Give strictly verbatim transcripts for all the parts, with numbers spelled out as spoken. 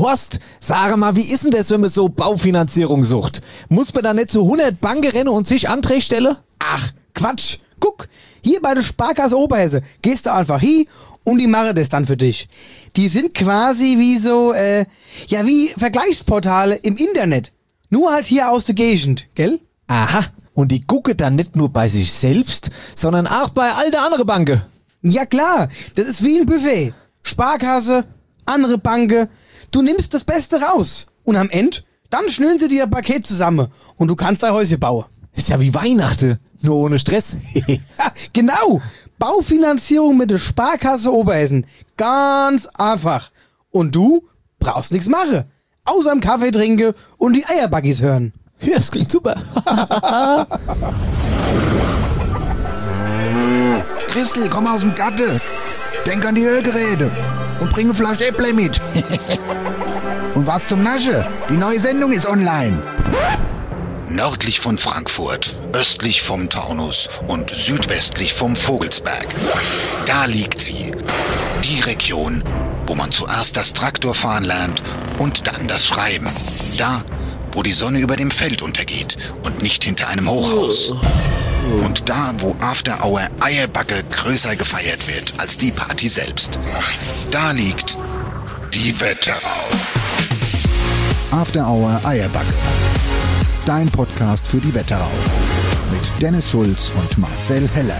Horst, sag mal, wie ist denn das, wenn man so Baufinanzierung sucht? Muss man da nicht zu hundert Banken rennen und sich Anträge stellen? Ach, Quatsch. Guck, hier bei der Sparkasse Oberhesse gehst du einfach hin und die machen das dann für dich. Die sind quasi wie so, äh, ja, wie Vergleichsportale im Internet. Nur halt hier aus der Gegend, gell? Aha, und die gucken dann nicht nur bei sich selbst, sondern auch bei all der anderen Banken. Ja klar, das ist wie ein Buffet. Sparkasse, andere Banken. Du nimmst das Beste raus. Und am Ende, dann schnüren sie dir ein Paket zusammen und du kannst dein Häuschen bauen. Ist ja wie Weihnachten, nur ohne Stress. Ja, genau. Baufinanzierung mit der Sparkasse Oberhessen. Ganz einfach. Und du brauchst nichts machen. Außer im Kaffee trinken und die Eierbuggies hören. Ja, das klingt super. Christel, komm aus dem Gatte. Denk an die Hörgeräte. Und bring eine Flasche Äpple mit. Und was zum Nasche? Die neue Sendung ist online. Nördlich von Frankfurt, östlich vom Taunus und südwestlich vom Vogelsberg. Da liegt sie. Die Region, wo man zuerst das Traktorfahren lernt und dann das Schreiben. Da, wo die Sonne über dem Feld untergeht und nicht hinter einem Hochhaus. Und da, wo After Hour Eierbacke größer gefeiert wird als die Party selbst. Da liegt die Wetterau. After Hour Eierbacke. Dein Podcast für die Wetterau. Mit Dennis Schulz und Marcel Heller.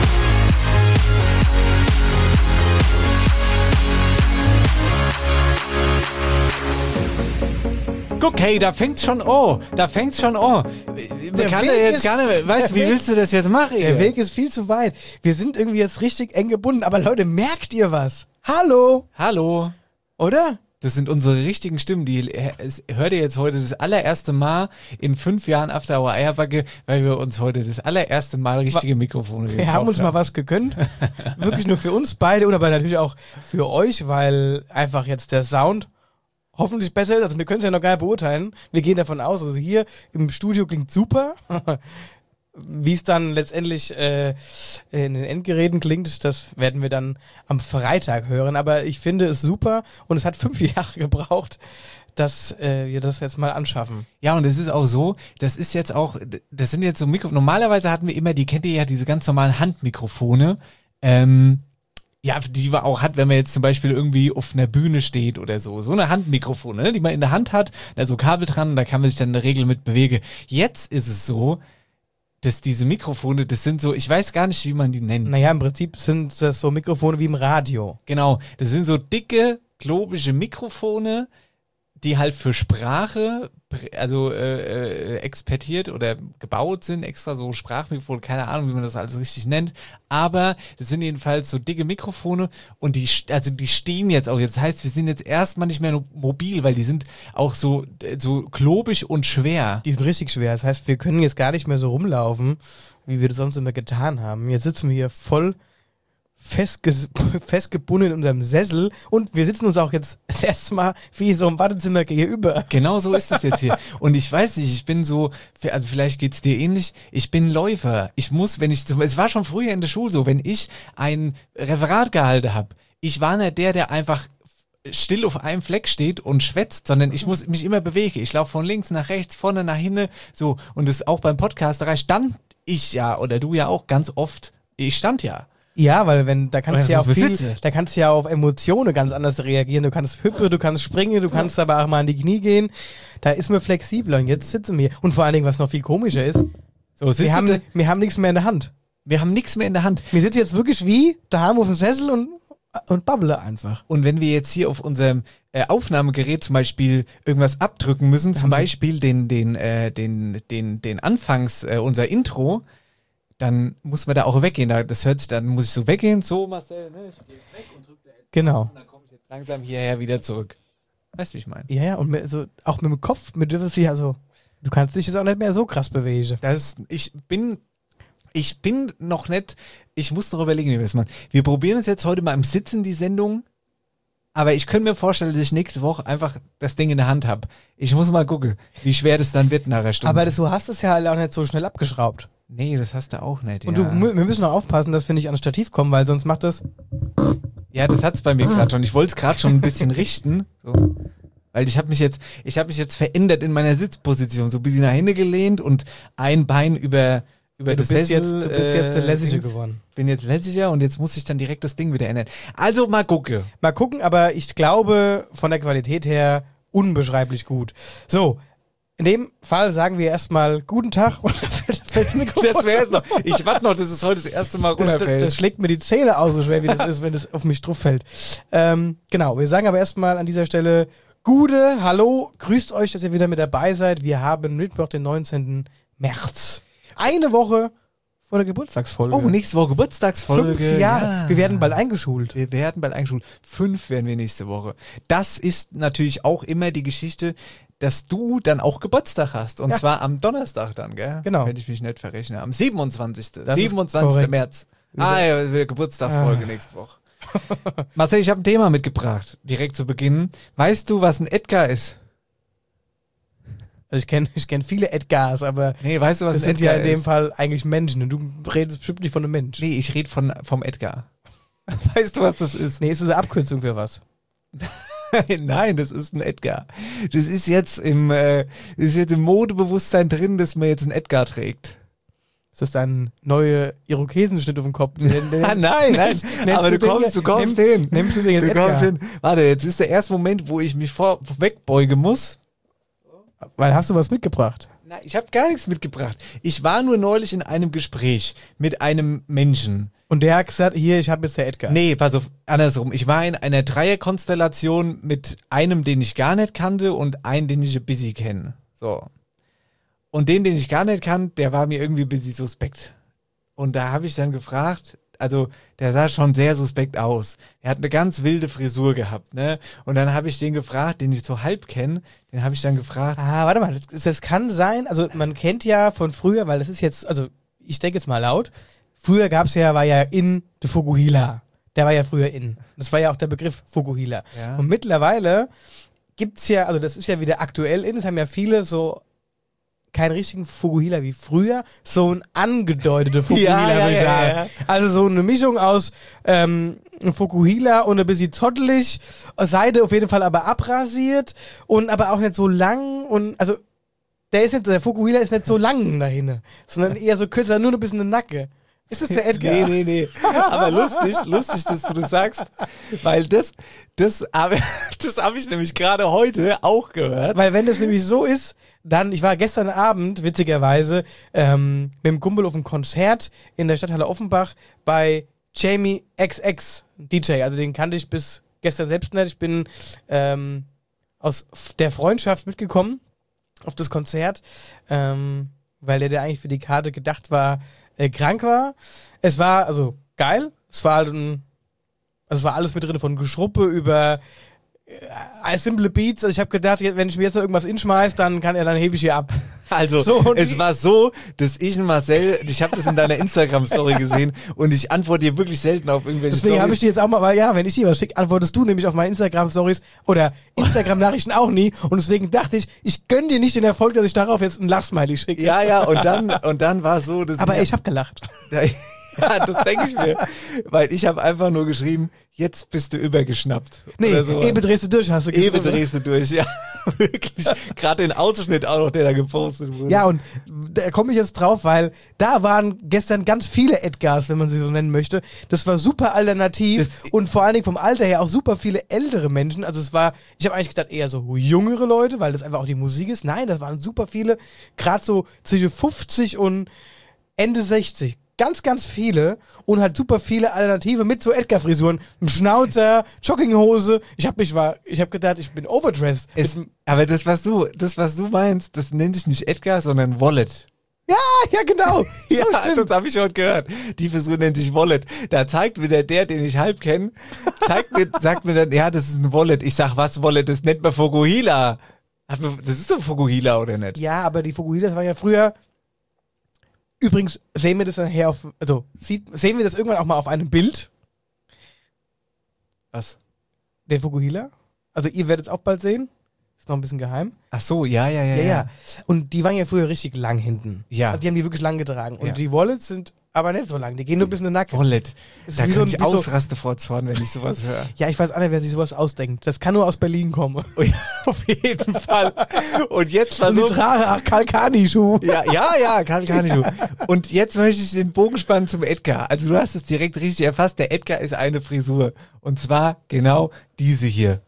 Guck, hey, da fängt's schon an. Da fängt's schon an. Der kann Weg ja jetzt ist- gar nicht, weißt du, wie der Weg- willst du das jetzt machen? Der hier? Weg ist viel zu weit. Wir sind irgendwie jetzt richtig eng gebunden. Aber Leute, merkt ihr was? Hallo? Hallo. Oder? Das sind unsere richtigen Stimmen. Die es- hört ihr jetzt heute das allererste Mal in fünf Jahren After Hour Eierbacke, weil wir uns heute das allererste Mal richtige Mikrofone gekauft Wir haben uns mal was gegönnt. Wirklich nur für uns beide und aber natürlich auch für euch, weil einfach jetzt der Sound hoffentlich besser ist. Also wir können es ja noch gar nicht beurteilen. Wir gehen davon aus, also hier im Studio klingt super. Wie es dann letztendlich äh, in den Endgeräten klingt, das werden wir dann am Freitag hören. Aber ich finde es super und es hat fünf Jahre gebraucht, dass äh, wir das jetzt mal anschaffen. Ja, und es ist auch so, das ist jetzt auch, das sind jetzt so Mikrofone. Normalerweise hatten wir immer, die kennt ihr ja, diese ganz normalen Handmikrofone. Ähm, ja, die man auch hat, wenn man jetzt zum Beispiel irgendwie auf einer Bühne steht oder so. So eine Handmikrofone, ne, die man in der Hand hat, da so Kabel dran, da kann man sich dann in der Regel mit bewegen. Jetzt ist es so, dass diese Mikrofone, das sind so, ich weiß gar nicht, wie man die nennt. Naja, im Prinzip sind das so Mikrofone wie im Radio. Genau, das sind so dicke, globische Mikrofone, die halt für Sprache, also äh, äh, expertiert oder gebaut sind, extra so Sprachmikrofone, keine Ahnung, wie man das alles richtig nennt, aber das sind jedenfalls so dicke Mikrofone und die, also die stehen jetzt auch, jetzt das heißt, wir sind jetzt erstmal nicht mehr mobil, weil die sind auch so, so klobig und schwer. Die sind richtig schwer. Das heißt, wir können jetzt gar nicht mehr so rumlaufen, wie wir das sonst immer getan haben. Jetzt sitzen wir hier voll festges- festgebunden in unserem Sessel und wir sitzen uns auch jetzt das erste Mal wie so im Wartezimmer gegenüber. Genau so ist es jetzt hier. Und ich weiß nicht, ich bin so, also vielleicht geht's dir ähnlich, ich bin Läufer. Ich muss, wenn ich, es war schon früher in der Schule so, wenn ich ein Referat gehalten habe, ich war nicht der, der einfach still auf einem Fleck steht und schwätzt, sondern ich muss mich immer bewegen. Ich laufe von links nach rechts, vorne nach hinten, so. Und das auch beim Podcast, da stand ich ja, oder du ja auch ganz oft, ich stand ja. Ja, weil wenn, da kannst du ja Oder auf viel, Besitze. da kannst du ja auf Emotionen ganz anders reagieren. Du kannst hüpfen, du kannst springen, du kannst aber auch mal an die Knie gehen. Da ist man flexibler und jetzt sitzen wir. Und vor allen Dingen, was noch viel komischer ist, So, siehst wir du, haben, wir haben nichts mehr in der Hand. wir haben nichts mehr in der Hand. Wir sitzen jetzt wirklich wie daheim auf dem Sessel und, und babbeln einfach. Und wenn wir jetzt hier auf unserem äh, Aufnahmegerät zum Beispiel irgendwas abdrücken müssen, zum Beispiel den, den, äh, den, den, den Anfangs, äh, unser Intro, dann muss man da auch weggehen. Da, das hört sich, dann muss ich so weggehen, so Marcel, ne, ich gehe jetzt weg und drücke da jetzt Genau. und dann komme ich jetzt langsam hierher wieder zurück. Weißt du, wie ich meine? Ja, ja, und mit, so, auch mit dem Kopf, mit dürfen sich also, du kannst dich jetzt auch nicht mehr so krass bewegen. Das ist, ich bin, ich bin noch nicht, ich muss noch überlegen, wie wir das machen. Wir probieren es jetzt heute mal im Sitzen, die Sendung. Aber ich könnte mir vorstellen, dass ich nächste Woche einfach das Ding in der Hand habe. Ich muss mal gucken, wie schwer das dann wird nach einer Stunde. Aber das, du hast es ja halt auch nicht so schnell abgeschraubt. Nee, das hast du auch nicht. Und ja. du, mu- wir müssen auch aufpassen, dass wir nicht ans Stativ kommen, weil sonst macht das. Ja, das hat's bei mir gerade schon. Ich wollte es gerade schon ein bisschen richten. So. Weil ich habe mich jetzt, ich habe mich jetzt verändert in meiner Sitzposition, so ein bisschen nach hinten gelehnt und ein Bein über, über Ja, du das bist Sessel. jetzt, du bist jetzt der Lässige Dings. geworden. Bin jetzt lässiger und jetzt muss ich dann direkt das Ding wieder ändern. Also mal gucke. Mal gucken, aber ich glaube, von der Qualität her unbeschreiblich gut. So, in dem Fall sagen wir erstmal guten Tag und dann fällt, fällt das Mikrofon. Das wäre es noch. Ich warte noch, dass es heute das erste Mal Das, runterfällt. das schlägt mir die Zähne aus, so schwer wie das ist, wenn das auf mich drauf fällt. Ähm, genau, wir sagen aber erstmal an dieser Stelle Gude, hallo, grüßt euch, dass ihr wieder mit dabei seid. Wir haben Mittwoch, den neunzehnten März. Eine Woche vor der Geburtstagsfolge. Oh, nächste Woche Geburtstagsfolge. Fünf Jahre. Ja. Wir werden bald eingeschult. Wir werden bald eingeschult. Fünf werden wir nächste Woche. Das ist natürlich auch immer die Geschichte, dass du dann auch Geburtstag hast. Und Ja. zwar am Donnerstag dann, gell? Genau. Wenn ich mich nicht verrechne. Am siebenundzwanzigsten Das ist siebenundzwanzigsten korrekt. März. Ah ja, wieder Geburtstagsfolge Ah. nächste Woche. Marcel, ich habe ein Thema mitgebracht, direkt zu Beginn. Weißt du, was ein Edgar ist? Also ich kenne ich kenn viele Edgars, aber Nee, weißt du, was das ein sind ja Edgar in dem ist? Fall eigentlich Menschen. Und du redest bestimmt nicht von einem Mensch. Nee, ich rede von vom Edgar. Weißt du, was das ist? Nee, ist das eine Abkürzung für was? Nein, das ist ein Edgar. Das ist jetzt im, äh, das ist jetzt im Modebewusstsein drin, dass man jetzt einen Edgar trägt. Ist das ein neuer Irokesenschnitt auf dem Kopf? Den, den, Ah, nein, nein, nennst aber du den kommst, jetzt- du kommst nimm- hin. Nimmst du den jetzt Du Edgar? kommst hin. Warte, jetzt ist der erste Moment, wo ich mich vor, wegbeugen muss. Weil hast du was mitgebracht? Nein, ich habe gar nichts mitgebracht. Ich war nur neulich in einem Gespräch mit einem Menschen. Und der hat gesagt, hier, ich habe jetzt der Edgar. Nee, pass auf, andersrum. Ich war in einer Dreierkonstellation mit einem, den ich gar nicht kannte und einen, den ich ein bisschen kenne. So. Und den, den ich gar nicht kannte, der war mir irgendwie ein bisschen suspekt. Und da habe ich dann gefragt, also der sah schon sehr suspekt aus. Er hat eine ganz wilde Frisur gehabt, ne? Und dann habe ich den gefragt, den ich so halb kenne, den habe ich dann gefragt, Ah, warte mal, das, das kann sein, also man kennt ja von früher, weil das ist jetzt, also ich denke jetzt mal laut, früher gab es ja, war ja in der Fukuhila. Der war ja früher in. Das war ja auch der Begriff Fukuhila. Ja. Und mittlerweile gibt's ja, also das ist ja wieder aktuell in, es haben ja viele so keinen richtigen Fukuhila wie früher, so ein angedeuteter Fukuhila, Ja, ja, würde ich ja, sagen. ja. Also so eine Mischung aus ähm, Fukuhila und ein bisschen zottelig, Seite auf jeden Fall aber abrasiert und aber auch nicht so lang und also der ist nicht, der Fukuhila ist nicht so lang dahin, sondern eher so kürzer, nur ein bisschen eine Nacke. Ist das der Edgar? Nee, nee, nee. Aber lustig, lustig, dass du das sagst. Weil das, das, hab- das habe ich nämlich gerade heute auch gehört. Weil wenn das nämlich so ist, dann, ich war gestern Abend, witzigerweise, ähm, mit dem Kumpel auf einem Konzert in der Stadthalle Offenbach bei Jamie X X, D J. Also den kannte ich bis gestern selbst nicht. Ich bin ähm, aus f- der Freundschaft mitgekommen auf das Konzert, ähm, weil der, der eigentlich für die Karte gedacht war, äh, krank war. Es war, also, geil. Es war halt ein, also es war alles mit drin, von Geschruppe über äh, simple Beats. Also ich habe gedacht, wenn ich mir jetzt noch irgendwas inschmeiß, dann kann er, dann hebe ich hier ab. Also, So, und es ich- war so, dass ich und Marcel, ich habe das in deiner Instagram-Story gesehen und ich antworte dir wirklich selten auf irgendwelche Deswegen habe ich Stories. dir jetzt auch mal, weil ja, wenn ich dir was schicke, antwortest du nämlich auf meine Instagram-Stories oder Instagram-Nachrichten auch nie. Und deswegen dachte ich, ich gönn dir nicht den Erfolg, dass ich darauf jetzt ein Lachsmiley schicke. Ja, ja, und dann, und dann war es so, dass Aber ich habe gelacht. Ja, das denke ich mir. Weil ich habe einfach nur geschrieben, jetzt bist du übergeschnappt. Nee, oder sowas. Ebe drehst du durch, hast du Ebe geschrieben. drehst du durch, ja. Wirklich. Gerade den Ausschnitt auch noch, der da gepostet wurde. Ja, und da komme ich jetzt drauf, weil da waren gestern ganz viele Edgars, wenn man sie so nennen möchte. Das war super alternativ Das- und vor allen Dingen vom Alter her auch super viele ältere Menschen. Also es war, ich habe eigentlich gedacht, eher so jüngere Leute, weil das einfach auch die Musik ist. Nein, das waren super viele, gerade so zwischen fünfzig und Ende sechzig. Ganz, ganz viele und halt super viele Alternative mit so Edgar-Frisuren. Ein Schnauzer, Jogginghose. Ich habe mich war, ich habe gedacht, ich bin overdressed. Es, Mit- aber das, was du, das, was du meinst, das nennt sich nicht Edgar, sondern Wallet. ja, ja, genau. Ja, so stimmt. das habe ich heute gehört. Die Frisur nennt sich Wallet. Da zeigt wieder der, den ich halb kenne, zeigt mir, sagt mir dann, ja, das ist ein Wallet. Ich sag, was Wallet? Das nennt man Fukuhila. Aber das ist doch Fukuhila, oder nicht? Ja, aber die Fukuhilas waren ja früher. Übrigens sehen wir das nachher auf, also sieht, sehen wir das irgendwann auch mal auf einem Bild, Was? der Fukuhila. Also ihr werdet es auch bald sehen. Ist noch ein bisschen geheim. Ach so, ja, ja, ja. Ja, ja. Und die waren ja früher richtig lang hinten. Ja. Also die haben die wirklich lang getragen. Und Ja. die Wallets sind aber nicht so lang. Die gehen nur bis in den Nacken. Wallet. Es ist Da wie kann so ein- ich wie so- ausraste vor Zorn, wenn ich sowas höre. Ja, ich weiß auch nicht, wer sich sowas ausdenkt. Das kann nur aus Berlin kommen. Oh ja, auf jeden Fall. Und jetzt Und die versuch, trage ach, Kalkani-Schuh. ja, ja, ja, kann, kann ich. Und jetzt möchte ich den Bogen spannen zum Edgar. Also du hast es direkt richtig erfasst. Der Edgar ist eine Frisur. Und zwar genau diese hier.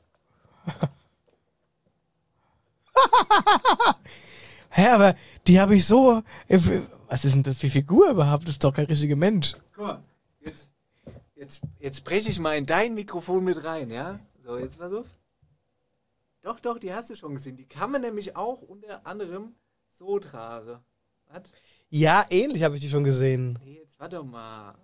Hä, aber die habe ich so... äh, Was ist denn das für Figur überhaupt? Das ist doch kein richtiger Mensch. Guck mal, jetzt, jetzt, jetzt breche ich mal in dein Mikrofon mit rein, ja? So, jetzt pass auf. Doch, doch, die hast du schon gesehen. Die kann man nämlich auch unter anderem so tragen. Was? Ja, ähnlich habe ich die schon gesehen. Nee, jetzt warte doch mal.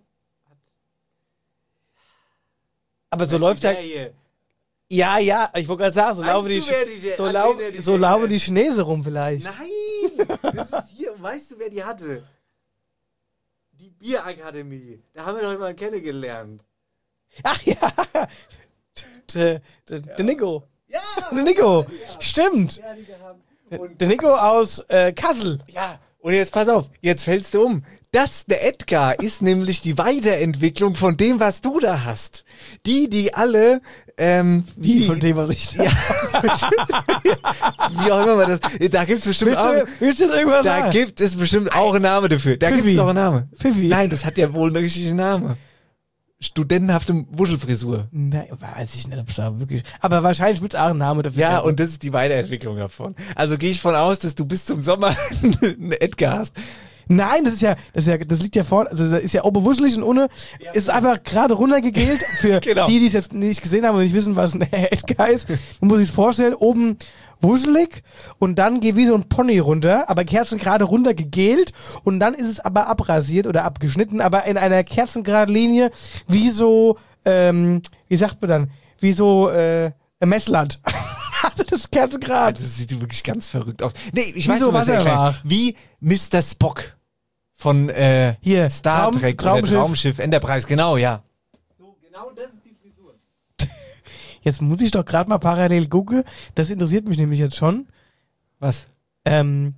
Aber so läuft ja... Serie. Ja, ja, ich wollte gerade sagen, so Weißt laufen die, du, wer die- so an lau wen er die so denkt? laufen die Chinesen rum vielleicht. Nein! Das ist hier. Weißt du, wer die hatte? Die Bierakademie. Da haben wir doch mal kennengelernt. Ach ja, der, der, der Nico. Ja! Der Nico, stimmt. Ja, die gehabt. Und Der Nico aus äh, Kassel. Ja, und jetzt pass auf, jetzt fällst du um. Das, der Edgar, ist nämlich die Weiterentwicklung von dem, was du da hast. Die, die alle, ähm, Wie die, von dem, was ich da... ja, wie auch immer man das, da gibt es bestimmt Willst auch, du, willst du jetzt irgendwas da sagen? gibt es bestimmt auch einen Namen dafür. Da gibt Pfiffi. es auch einen Namen. Pfiffi. Nein, das hat ja wohl einen richtigen Namen. Studentenhafte Wuschelfrisur. Nein, weiß ich nicht, ob es da wirklich... Aber wahrscheinlich wird es auch einen Namen dafür Ja, geben. und das ist die Weiterentwicklung davon. Also gehe ich von aus, dass du bis zum Sommer einen Edgar hast. Nein, das ist ja, das ist ja, das liegt ja vorne, also das ist ja oben wuschelig und ohne, ist einfach gerade runtergegelt. Für Genau. die, die es jetzt nicht gesehen haben und nicht wissen, was ein Edgar ist, man muss sich vorstellen, oben wuschelig und dann geht wie so ein Pony runter, aber kerzengerade runter gegelt und dann ist es aber abrasiert oder abgeschnitten, aber in einer kerzengeraden Linie, wie so, ähm, wie sagt man dann, wie so, äh, ein Messlatt. Also das ist kerzengerad. Das sieht wirklich ganz verrückt aus. Nee, ich Wie weiß so nicht, was er erklärt. Wasserwach. Wie Mister Spock von äh, Hier, Star Traum- Trek Traumschiff. oder Traumschiff Enterprise, genau, ja. So, genau das ist die Frisur. Jetzt muss ich doch gerade mal parallel gucken, das interessiert mich nämlich jetzt schon. Was? Ähm,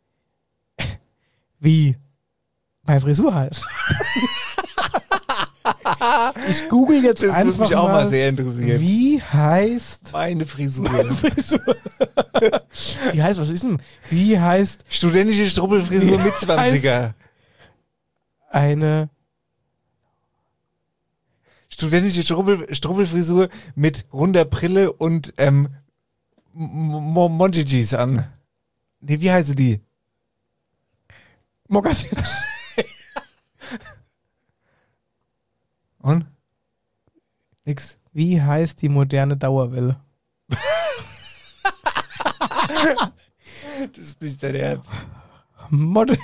wie meine Frisur heißt. Ich google jetzt Das einfach würde mich auch mal, mal sehr interessieren. wie heißt Meine Frisur. Frisur? Wie heißt, was ist denn? Wie heißt Studentische Struppelfrisur Wie mit zwanziger. eine Studentische Struppel, Struppelfrisur mit runder Brille und ähm, Monjijis an. Nee, wie heißen die? Mokassins? Und? Nix. Wie heißt die moderne Dauerwelle? Das ist nicht dein Ernst. Mod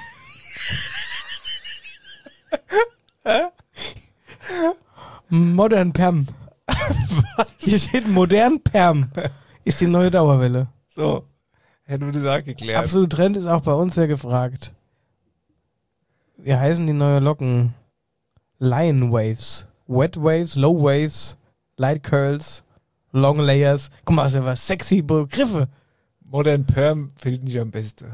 Modern Perm. Hier steht modern Perm. Ist die neue Dauerwelle. So. Hätten wir das auch geklärt. Absolut Trend ist auch bei uns sehr gefragt. Wie heißen die neue Locken? Lion Waves. Wet Waves, Low Waves, Light Curls, Long Layers. Guck mal, das sind was sexy Begriffe. Modern Perm finde ich am besten.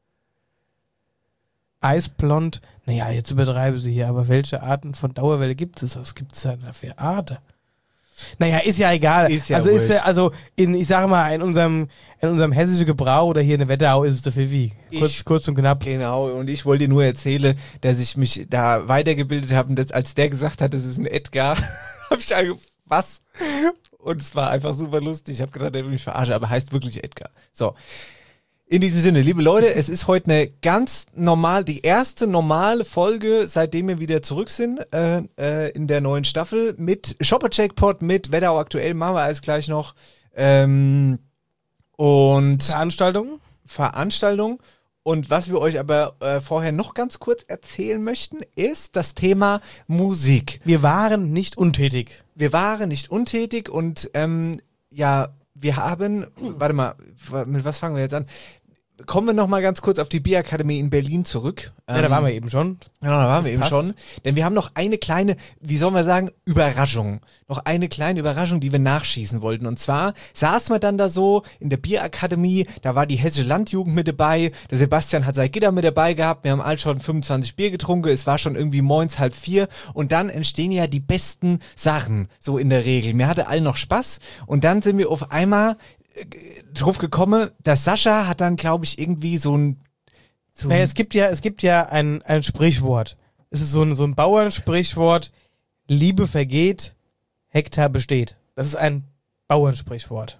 Eisblond. Naja, jetzt übertreiben sie hier, aber welche Arten von Dauerwelle gibt es? Was gibt es denn da für Arten? Naja, ist ja egal. Ist ja also ist ja, wurscht. also in, ich sage mal, in unserem, in unserem hessischen Gebrauch oder hier in der Wetterau ist es der Pfiffi. Kurz, Ich- kurz und knapp. Genau, und ich wollte dir nur erzählen, dass ich mich da weitergebildet habe und dass, als der gesagt hat, das ist ein Edgar, habe ich ange... Was? Und es war einfach super lustig. Ich habe gedacht, der will mich verarschen, aber heißt wirklich Edgar. So. In diesem Sinne, liebe Leute, es ist heute eine ganz normal, die erste normale Folge, seitdem wir wieder zurück sind äh, äh, in der neuen Staffel mit Shopper-Jackpot, mit Wetterau aktuell, machen wir alles gleich noch. Ähm, und Veranstaltung? Veranstaltung. Und was wir euch aber äh, vorher noch ganz kurz erzählen möchten, ist das Thema Musik. Wir waren nicht untätig. Wir waren nicht untätig und ähm, ja, wir haben, warte mal, wa- mit was fangen wir jetzt an? kommen wir noch mal ganz kurz auf die Bierakademie in Berlin zurück. Ja, da waren wir eben schon. Ja, da waren Das wir eben passt. schon. Denn wir haben noch eine kleine, wie soll man sagen, Überraschung. Noch eine kleine Überraschung, die wir nachschießen wollten. Und zwar saßen wir dann da so in der Bierakademie, da war die Hessische Landjugend mit dabei, der Sebastian hat sein Gitter mit dabei gehabt, wir haben alle schon fünfundzwanzig Bier getrunken, es war schon irgendwie moins halb vier und dann entstehen ja die besten Sachen, so in der Regel. Mir hatte allen noch Spaß und dann sind wir auf einmal äh, drauf gekommen, dass Sascha hat dann, glaube ich, irgendwie so ein so Naja, es gibt ja, es gibt ja ein, ein Sprichwort. Es ist so ein, so ein Bauernsprichwort, Liebe vergeht, Hektar besteht. Das ist ein Bauernsprichwort.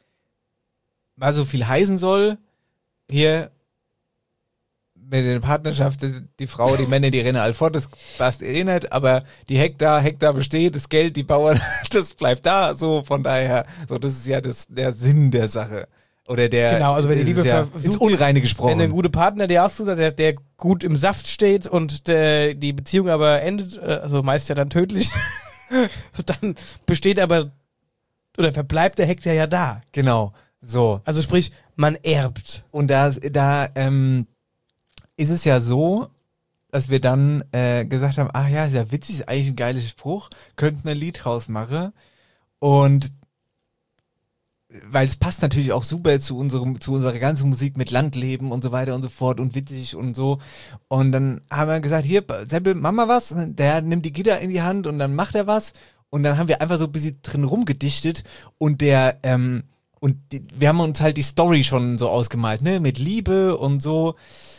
was so viel heißen soll, hier mit der Partnerschaft, die, die Frau, die Männer, die rennen all fort, das passt eh nicht, aber die Hektar, Hektar besteht, das Geld, die Bauern, das bleibt da, so von daher, so das ist ja das, der Sinn der Sache. Oder der, Genau, also wenn die das Liebe ist ja versucht- ins Unreine gesprochen. Wenn der gute Partner dir aussucht, der, der gut im Saft steht und der, die Beziehung aber endet, äh, also meist ja dann tödlich, dann besteht aber, oder verbleibt der Hektar ja da. Genau, so. Also sprich, man erbt. Und da, da ähm, ist es ja so, dass wir dann äh, gesagt haben, ach ja, ist ja witzig, ist eigentlich ein geiler Spruch, könnten wir ein Lied draus machen. Und weil es passt natürlich auch super zu unserem, zu unserer ganzen Musik mit Landleben und so weiter und so fort und witzig und so. Und dann haben wir gesagt, hier, Seppel, mach mal was. Der nimmt die Gitter in die Hand und dann macht er was. Und dann haben wir einfach so ein bisschen drin rumgedichtet und der, ähm, und die, wir haben uns halt die Story schon so ausgemalt, ne, mit Liebe und so.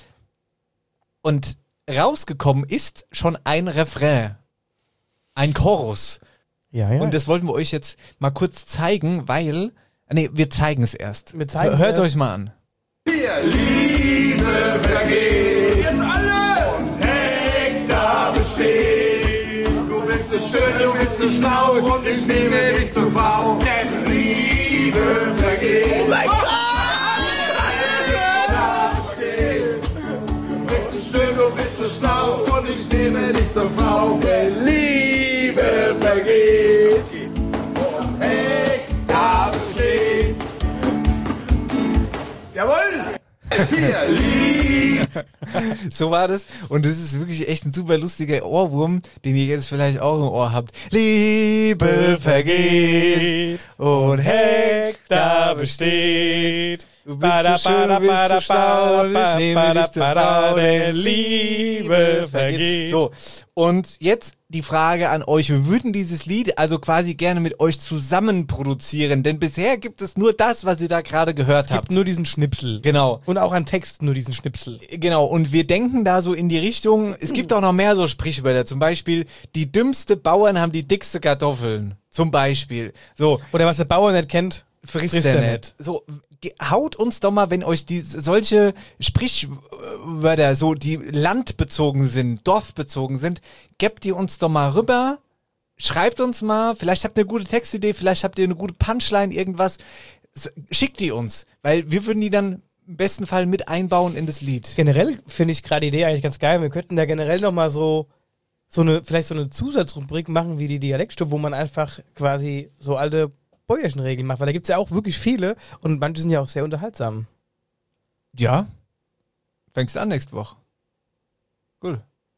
Und rausgekommen ist schon ein Refrain. Ein Chorus. Ja, ja. Und das wollten wir euch jetzt mal kurz zeigen, weil, nee, wir zeigen es erst. Wir zeigen's Hört es erst. euch mal an. Liebe vergeht, jetzt alle und Hektar besteht. Du bist so schön, du bist so schlau und ich nehme dich zur Frau, denn Liebe vergeht. Oh mein Gott! Hektar besteht. Du bist so schön, du bist so schlau und ich nehme dich zur Frau, denn Liebe vergeht. Und Hektar besteht. Jawohl! Wir lieben. So war das. Und das ist wirklich echt ein super lustiger Ohrwurm, den ihr jetzt vielleicht auch im Ohr habt. Liebe vergeht und Hektar besteht. Du bist so schön, du bist so schlau, und ich nehme dich zur Frau, denn Liebe vergeht. So, und jetzt die Frage an euch. Wir würden dieses Lied also quasi gerne mit euch zusammen produzieren, denn bisher gibt es nur das, was ihr da gerade gehört Es gibt habt. nur diesen Schnipsel. Genau. Und auch an Text nur diesen Schnipsel. Genau, und wir denken da so in die Richtung, es gibt auch noch mehr so Sprichwörter, zum Beispiel, die dümmste Bauern haben die dickste Kartoffeln, zum Beispiel. So, Oder was der Bauer nicht kennt, frisst er nicht. So, ge- haut uns doch mal, wenn euch die solche Sprichwörter, so die landbezogen sind, dorfbezogen sind, gebt ihr uns doch mal rüber, schreibt uns mal, vielleicht habt ihr eine gute Textidee, vielleicht habt ihr eine gute Punchline, irgendwas, S- schickt die uns, weil wir würden die dann im besten Fall mit einbauen in das Lied. Generell finde ich gerade die Idee eigentlich ganz geil. Wir könnten da generell nochmal so, so eine, vielleicht so eine Zusatzrubrik machen wie die Dialektstube, wo man einfach quasi so alte Bäuerchenregeln macht, weil da gibt es ja auch wirklich viele und manche sind ja auch sehr unterhaltsam. Ja. Fängst an nächste Woche. Gut.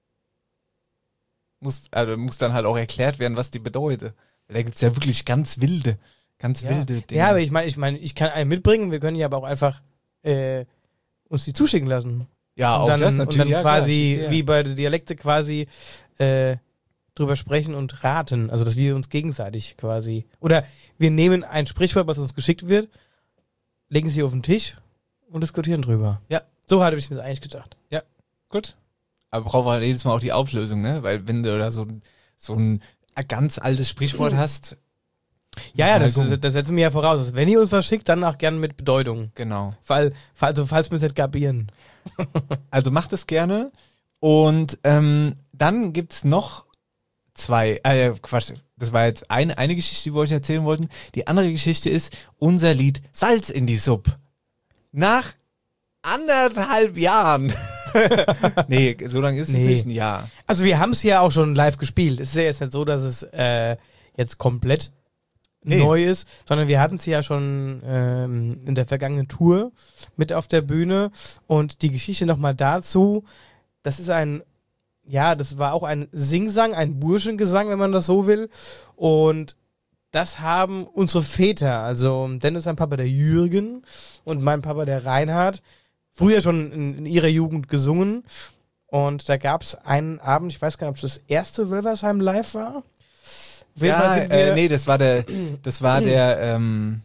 Muss, also muss dann halt auch erklärt werden, was die bedeuten. Weil da gibt es ja wirklich ganz wilde, ganz Ja, wilde Dinge. ja aber ich meine, ich meine, ich kann einen mitbringen, wir können ja aber auch einfach äh, uns die zuschicken lassen. ja, und auch dann, das und natürlich. dann ja, klar, quasi, steht hier. wie bei der Dialekte quasi äh, drüber sprechen und raten. Also, dass wir uns gegenseitig quasi, oder wir nehmen ein Sprichwort, was uns geschickt wird, legen sie auf den Tisch und diskutieren drüber. Ja. So hatte ich mir das eigentlich gedacht. Gut. Aber brauchen wir halt jedes Mal auch die Auflösung, ne? Weil wenn du da so, so ein ganz altes Sprichwort hast. Ja, ja, Mal das, gucken. das setzen wir ja voraus. Also, wenn ihr uns was schickt, dann auch gerne mit Bedeutung. Genau. Fall, fall- also, falls wir es nicht gabieren. Also macht es gerne. Und ähm, dann gibt's noch zwei, äh, Quatsch, das war jetzt eine, eine Geschichte, die wir euch erzählen wollten. Die andere Geschichte ist unser Lied Salz in die Suppe. Nach anderthalb Jahren. Nee, so lange ist es Nee. nicht, ein Jahr. Also wir haben es ja auch schon live gespielt. Es ist ja jetzt nicht so, dass es äh, jetzt komplett Nee. neu ist, sondern wir hatten sie ja schon ähm, in der vergangenen Tour mit auf der Bühne. Und die Geschichte nochmal dazu, das ist ein, ja, das war auch ein Singsang, ein Burschengesang, wenn man das so will. Und das haben unsere Väter, also Dennis, sein Papa, der Jürgen, und mein Papa, der Reinhard, früher schon in, in ihrer Jugend gesungen. Und da gab es einen Abend, ich weiß gar nicht, ob es das erste Wölversheim live war. Auf jeden Fall Ja, sind wir- äh, nee, das war der, das war der, ähm,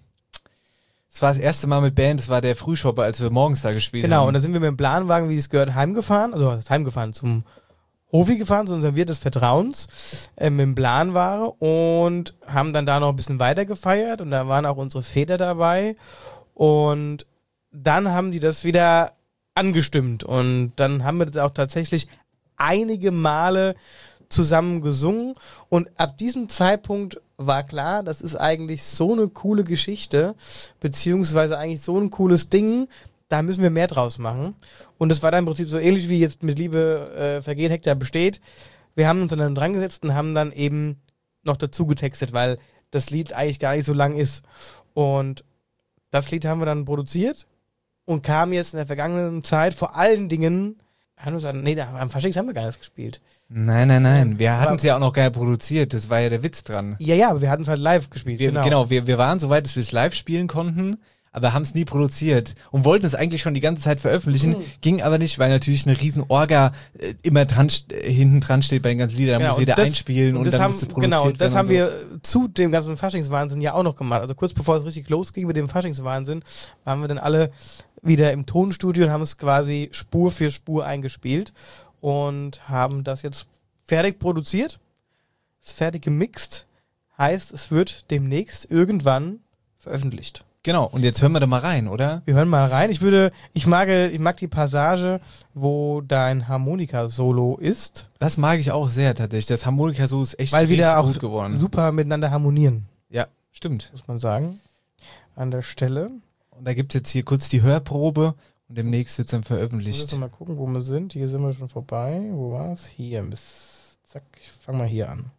das war das erste Mal mit Band, das war der Frühshopper, als wir morgens da gespielt Genau, und haben. da sind wir mit dem Planwagen, wie es gehört, heimgefahren, also was heißt heimgefahren, zum Hofi gefahren, zu unserem Wirt des Vertrauens, äh, mit dem Planwagen und haben dann da noch ein bisschen weiter gefeiert und da waren auch unsere Väter dabei und dann haben die das wieder angestimmt und dann haben wir das auch tatsächlich einige Male zusammen gesungen und ab diesem Zeitpunkt war klar, das ist eigentlich so eine coole Geschichte, beziehungsweise eigentlich so ein cooles Ding, da müssen wir mehr draus machen. Und das war dann im Prinzip so ähnlich wie jetzt mit Liebe äh, vergeht, Hektar besteht. Wir haben uns dann dran gesetzt und haben dann eben noch dazu getextet, weil das Lied eigentlich gar nicht so lang ist. Und das Lied haben wir dann produziert und kam jetzt in der vergangenen Zeit vor allen Dingen, haben wir gesagt, nee, da, am Faschings haben wir gar nichts gespielt. Nein, nein, nein, wir Aber- hatten es ja auch noch gar nicht produziert, das war ja der Witz dran. Ja, ja, aber wir hatten es halt live gespielt. Wir, genau, wir, wir waren so weit, dass wir es live spielen konnten, aber haben es nie produziert und wollten es eigentlich schon die ganze Zeit veröffentlichen, Mhm. ging aber nicht, weil natürlich eine riesen Orga äh, immer dran, st- äh, hinten dran steht bei den ganzen Liedern, da Genau, muss und jeder das- einspielen und, das dann haben, muss es produziert Genau, werden. das und haben so. wir zu dem ganzen Faschingswahnsinn ja auch noch gemacht. Also kurz bevor es richtig losging mit dem Faschingswahnsinn, waren wir dann alle wieder im Tonstudio und haben es quasi Spur für Spur eingespielt und haben das jetzt fertig produziert, ist fertig gemixt, heißt, es wird demnächst irgendwann veröffentlicht. Genau, und jetzt hören wir da mal rein, oder? Wir hören mal rein. Ich würde, ich mag, ich mag die Passage, wo dein Harmonika-Solo ist, Das mag ich auch sehr tatsächlich. Das Harmonika-Solo ist echt weil richtig wieder auch gut geworden. super miteinander harmonieren, Ja, stimmt. muss man sagen. An der Stelle. Und da gibt es jetzt hier kurz die Hörprobe und demnächst wird es dann Ich muss veröffentlicht. jetzt noch mal gucken, wo wir sind. Hier sind wir schon vorbei. Wo war es? Hier. Bis, zack, ich fange mal hier an.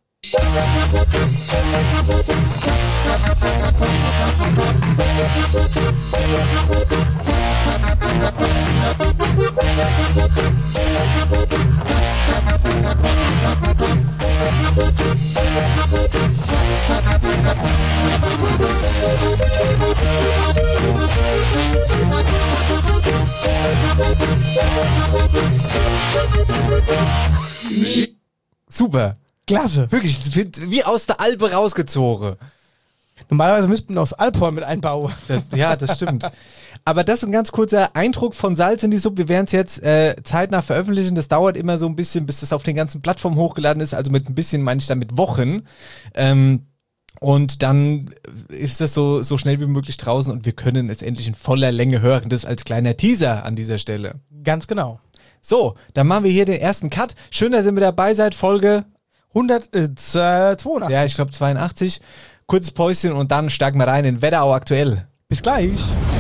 Super. Klasse. Wirklich, es wird wie aus der Alpe rausgezogen. Normalerweise müssten wir auch das Alphorn mit einbauen. Das, ja, das stimmt. Aber das ist ein ganz kurzer Eindruck von Salz in die Suppe. Wir werden es jetzt äh, zeitnah veröffentlichen. Das dauert immer so ein bisschen, bis das auf den ganzen Plattformen hochgeladen ist. Also mit ein bisschen meine ich damit Wochen. Ähm, und dann ist das so, so schnell wie möglich draußen und wir können es endlich in voller Länge hören. Das als kleiner Teaser an dieser Stelle. Ganz genau. So, dann machen wir hier den ersten Cut. Schön, dass ihr mit dabei seid. Folge, hundertzweiundachtzig. ja, ich glaube zweiundachtzig. Kurzes Päuschen und dann steigen wir rein in Wetterau aktuell. Bis gleich.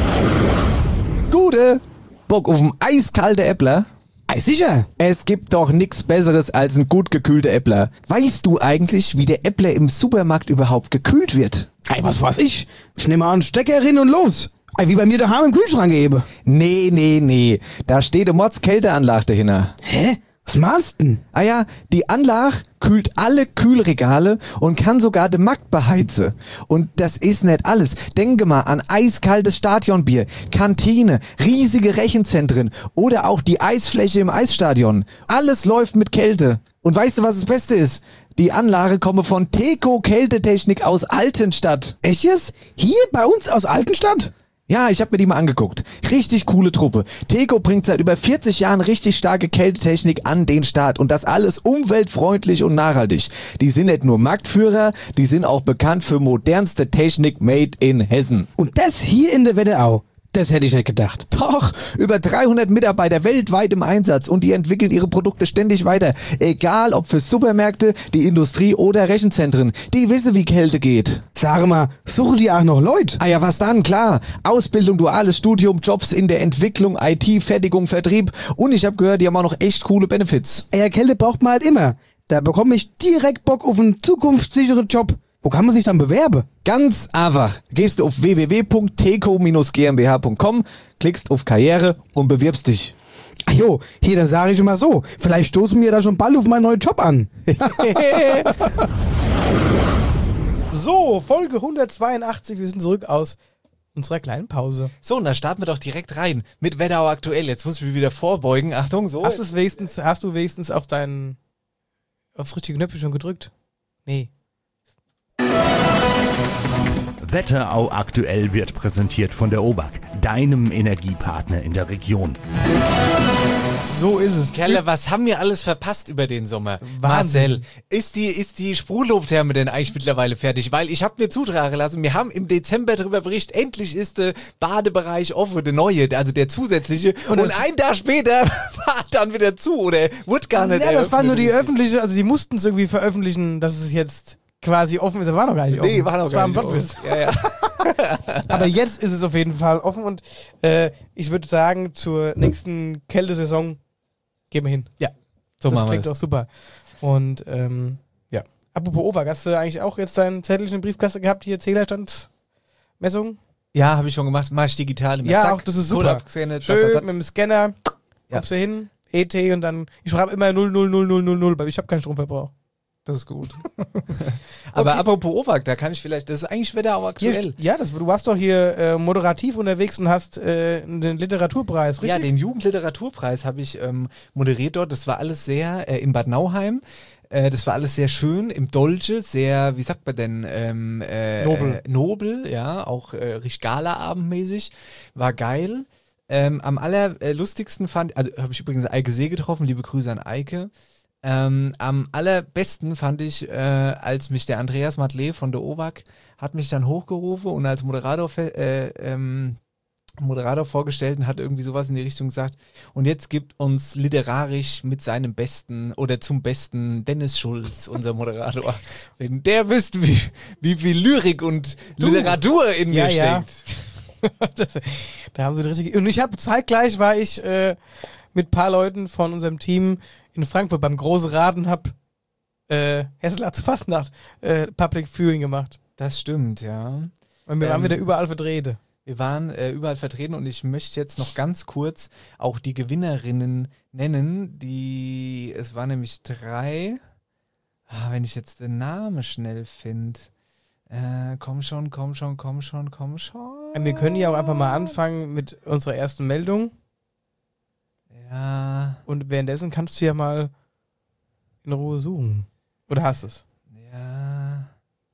Gute Bock auf ein eiskalte Äppler. Ei, sicher. Es gibt doch nichts Besseres als ein gut gekühlter Äppler. Weißt du eigentlich, wie der Äppler im Supermarkt überhaupt gekühlt wird? Ei, was weiß ich? Ich nehme an, Stecker rein und los. Ei, wie bei mir daheim im Kühlschrank eben. Nee, nee, nee. Da steht eine Mods-Kälteanlage dahinter. Hä? Was meinst du denn? Ah ja, die Anlage kühlt alle Kühlregale und kann sogar den Markt beheizen. Und das ist nicht alles. Denke mal an eiskaltes Stadionbier, Kantine, riesige Rechenzentren oder auch die Eisfläche im Eisstadion. Alles läuft mit Kälte. Und weißt du, was das Beste ist? Die Anlage komme von Teco Kältetechnik aus Altenstadt. Echt jetzt? Hier bei uns aus Altenstadt? Ja, ich habe mir die mal angeguckt. Richtig coole Truppe. Teco bringt seit über vierzig Jahren richtig starke Kältetechnik an den Start und das alles umweltfreundlich und nachhaltig. Die sind nicht nur Marktführer, die sind auch bekannt für modernste Technik made in Hessen. Und das hier in der Wetterau. Das hätte ich nicht gedacht. Doch, über dreihundert Mitarbeiter weltweit im Einsatz und die entwickeln ihre Produkte ständig weiter. Egal ob für Supermärkte, die Industrie oder Rechenzentren. Die wissen, wie Kälte geht. Sag mal, suchen die auch noch Leute? Ah ja, was dann? Klar. Ausbildung, duales Studium, Jobs in der Entwicklung, I T, Fertigung, Vertrieb. Und ich habe gehört, die haben auch noch echt coole Benefits. Ey, Kälte braucht man halt immer. Da bekomme ich direkt Bock auf einen zukunftssicheren Job. Wo kann man sich dann bewerben? Ganz einfach. Gehst du auf w w w punkt teco dash g m b h punkt com, klickst auf Karriere und bewirbst dich. Ach jo, hier, dann sage ich schon mal so. Vielleicht stoßen wir da schon bald auf meinen neuen Job an. So, Folge hundertzweiundachtzig. Wir sind zurück aus unserer kleinen Pause. So, und dann starten wir doch direkt rein mit Wetterau aktuell. Jetzt muss ich mich wieder vorbeugen. Achtung, so. Hast, es wenigstens, hast du wenigstens auf dein, aufs richtige Knöpfchen schon gedrückt? Nee. Wetterau aktuell wird präsentiert von der O B A K, deinem Energiepartner in der Region. So ist es. Kerle, was haben wir alles verpasst über den Sommer? Wahnsinn. Marcel, ist die, ist die Sprudellufttherme denn eigentlich mittlerweile fertig? Weil ich habe mir zutragen lassen, wir haben im Dezember darüber berichtet, endlich ist der Badebereich offen, der neue, also der zusätzliche. Und, und ein Tag später war dann wieder zu oder wurde gar nicht Ja, das war nur die eröffnet. öffentliche, also die mussten es irgendwie veröffentlichen, dass es jetzt quasi offen ist. Das war noch gar nicht offen. Nee, war noch das gar war nicht ein offen. Plotwist. Ja, ja. Aber jetzt ist es auf jeden Fall offen und äh, ich würde sagen, zur nächsten Kältesaison gehen wir hin. Ja, so Das machen wir klingt es. auch super. Und ähm, ja. Apropos O V A K, hast du eigentlich auch jetzt deinen Zettel in der Briefkaste gehabt, hier Zählerstandsmessung? Ja, habe ich schon gemacht. Mach ich digital. Immer. Ja, Zack, auch das ist Code super. abgescannt, Schön dat, dat, dat. mit dem Scanner, Ja. kommst du hin, E T und dann, ich schreibe immer null null null null null null, weil ich habe keinen Stromverbrauch. Das ist gut. Aber Okay. apropos O V A K, da kann ich vielleicht, das ist eigentlich Wetterau aktuell. Hier, ja, das, du warst doch hier äh, moderativ unterwegs und hast äh, den Literaturpreis, richtig? Ja, den Jugendliteraturpreis habe ich ähm, moderiert dort. Das war alles sehr äh, in Bad Nauheim. Äh, das war alles sehr schön im Dolce, sehr, wie sagt man denn, ähm, äh, Nobel. Äh, nobel, ja, auch äh, richtig Gala-abendmäßig. War geil. Ähm, am allerlustigsten fand, also habe ich übrigens Eike See getroffen, liebe Grüße an Eike. Ähm, am allerbesten fand ich, äh, als mich der Andreas Matle von der O V A K hat mich dann hochgerufen und als Moderator, fe- äh, ähm, Moderator vorgestellt und hat irgendwie sowas in die Richtung gesagt. Und jetzt gibt uns literarisch mit seinem Besten oder zum Besten Dennis Schulz, unser Moderator. Wenn der wüsste, wie, wie viel Lyrik und Literatur in Ja, mir ja. steckt. das, da haben sie die richtige. Und ich habe zeitgleich war ich äh, mit ein paar Leuten von unserem Team in Frankfurt beim Großen Rat und hab äh, Hessler zu Fastnacht äh, Public Viewing gemacht. Das stimmt, ja. Und wir waren Ähm, wieder überall vertreten. Wir waren äh, überall vertreten und ich möchte jetzt noch ganz kurz auch die Gewinnerinnen nennen, die, es waren nämlich drei, ah, wenn ich jetzt den Namen schnell finde, äh, komm schon, komm schon, komm schon, komm schon. Wir können ja auch einfach mal anfangen mit unserer ersten Meldung Ja, und währenddessen kannst du ja mal in Ruhe suchen. Oder hast du es? ja.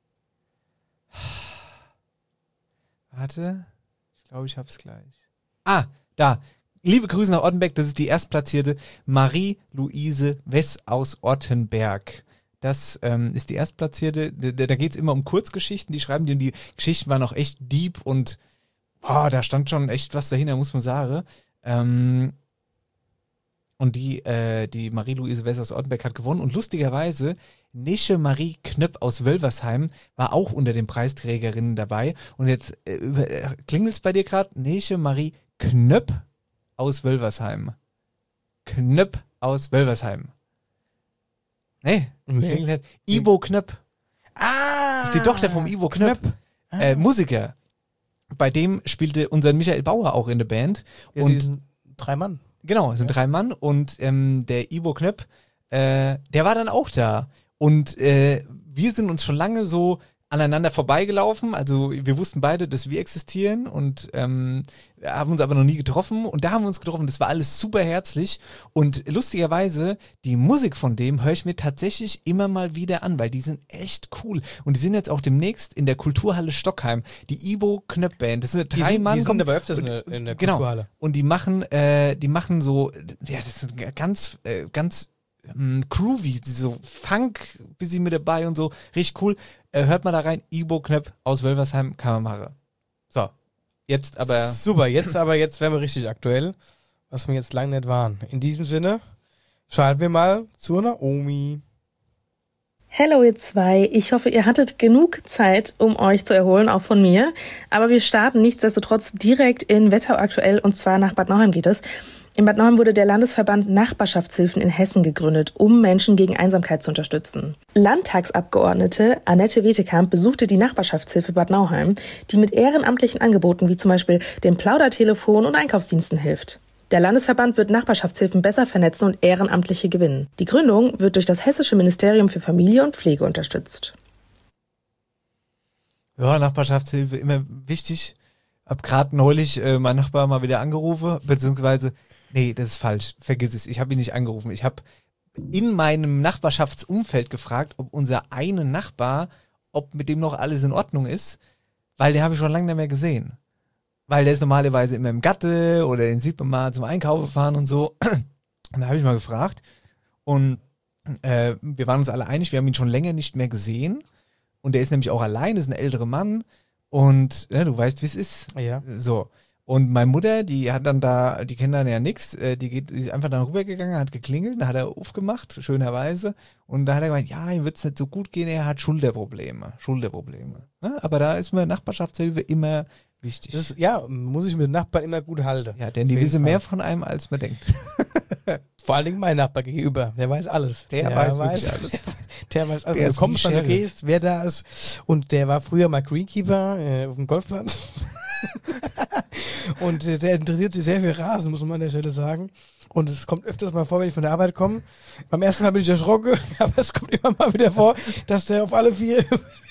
Warte, ich glaube, ich hab's gleich. Ah, da. Liebe Grüße nach Ottenberg, das ist die erstplatzierte Marie-Luise Wess aus Ottenberg. Das ähm, ist die erstplatzierte. Da, da geht es immer um Kurzgeschichten, die schreiben die und die Geschichten waren auch echt deep und boah, da stand schon echt was dahinter, muss man sagen. Ähm, und die, äh, die Marie-Luise Wess aus Ottenberg hat gewonnen und lustigerweise Nische Marie Knöpp aus Wölversheim war auch unter den Preisträgerinnen dabei. Und jetzt äh, äh, klingelt es bei dir gerade? Nische Marie Knöpp aus Wölversheim. Knöpp aus Wölversheim. Nee, Nee. klingelt nicht. Ivo Knöpp. Ah! Das ist die Tochter vom Ivo Knöpp. Äh, Musiker. Bei dem spielte unser Michael Bauer auch in der Band. Ja, und die sind drei Mann. Genau, es sind drei Mann und ähm, der Ivo Knöpp, äh, der war dann auch da. Und äh, wir sind uns schon lange so aneinander vorbeigelaufen. Also wir wussten beide, dass wir existieren und ähm, haben uns aber noch nie getroffen. Und da haben wir uns getroffen. Das war alles super herzlich. Und lustigerweise, die Musik von dem höre ich mir tatsächlich immer mal wieder an, weil die sind echt cool. Und die sind jetzt auch demnächst in der Kulturhalle Stockheim. Die Ivo Knöpp Band. Das sind Die drei sind, Mann. die sind kommen- aber öfters in der, in der Genau. Kulturhalle. Und die machen, äh, die machen so, ja, das ist ganz, äh, ganz ähm, groovy, so Funk, bisschen mit dabei und so, richtig cool. Äh, hört mal da rein, Ivo Knöpp aus Wölversheim, kann man machen. So, jetzt aber, Super, jetzt aber, jetzt werden wir richtig aktuell, was wir jetzt lange nicht waren. In diesem Sinne, schalten wir mal zur Naomi. Hallo ihr zwei, ich hoffe, ihr hattet genug Zeit, um euch zu erholen, auch von mir. Aber wir starten nichtsdestotrotz direkt in Wetterau aktuell und zwar nach Bad Nauheim geht es. In Bad Nauheim wurde der Landesverband Nachbarschaftshilfen in Hessen gegründet, um Menschen gegen Einsamkeit zu unterstützen. Landtagsabgeordnete Annette Wetekamp besuchte die Nachbarschaftshilfe Bad Nauheim, die mit ehrenamtlichen Angeboten wie zum Beispiel dem Plaudertelefon und Einkaufsdiensten hilft. Der Landesverband wird Nachbarschaftshilfen besser vernetzen und Ehrenamtliche gewinnen. Die Gründung wird durch das Hessische Ministerium für Familie und Pflege unterstützt. Ja, Nachbarschaftshilfe immer wichtig. Hab gerade neulich äh, mein Nachbar mal wieder angerufen, beziehungsweise, nee, das ist falsch, vergiss es, ich habe ihn nicht angerufen. Ich habe in meinem Nachbarschaftsumfeld gefragt, ob unser eine Nachbar, ob mit dem noch alles in Ordnung ist, weil den habe ich schon lange nicht mehr gesehen. Weil der ist normalerweise immer im Gatte oder den sieht man mal zum Einkaufen fahren und so. Und da habe ich mal gefragt und äh, wir waren uns alle einig, wir haben ihn schon länger nicht mehr gesehen und der ist nämlich auch allein, ist ein älterer Mann und ja, du weißt, wie es ist. Ja. So. Und meine Mutter, die hat dann da, die kennt dann ja nichts, die geht, die ist einfach dann rübergegangen, hat geklingelt, dann hat er aufgemacht, schönerweise. Und da hat er gemeint, ja, ihm wird es nicht so gut gehen, er hat Schulterprobleme. Schulterprobleme. Ja, aber da ist mir Nachbarschaftshilfe immer wichtig. Das ist, ja, muss ich mit den Nachbarn immer gut halten. Ja, denn die wissen mehr von einem, als man denkt. Vor allen Dingen mein Nachbar gegenüber, der weiß alles. Der, der weiß, weiß wirklich alles. Der weiß alles. Der du kommst, wann du gehst, wer da ist. Und der war früher mal Greenkeeper äh, auf dem Golfplatz. Und äh, der interessiert sich sehr für Rasen, muss man an der Stelle sagen. Und es kommt öfters mal vor, wenn ich von der Arbeit komme. Beim ersten Mal bin ich erschrocken, aber es kommt immer mal wieder vor, dass der auf alle vier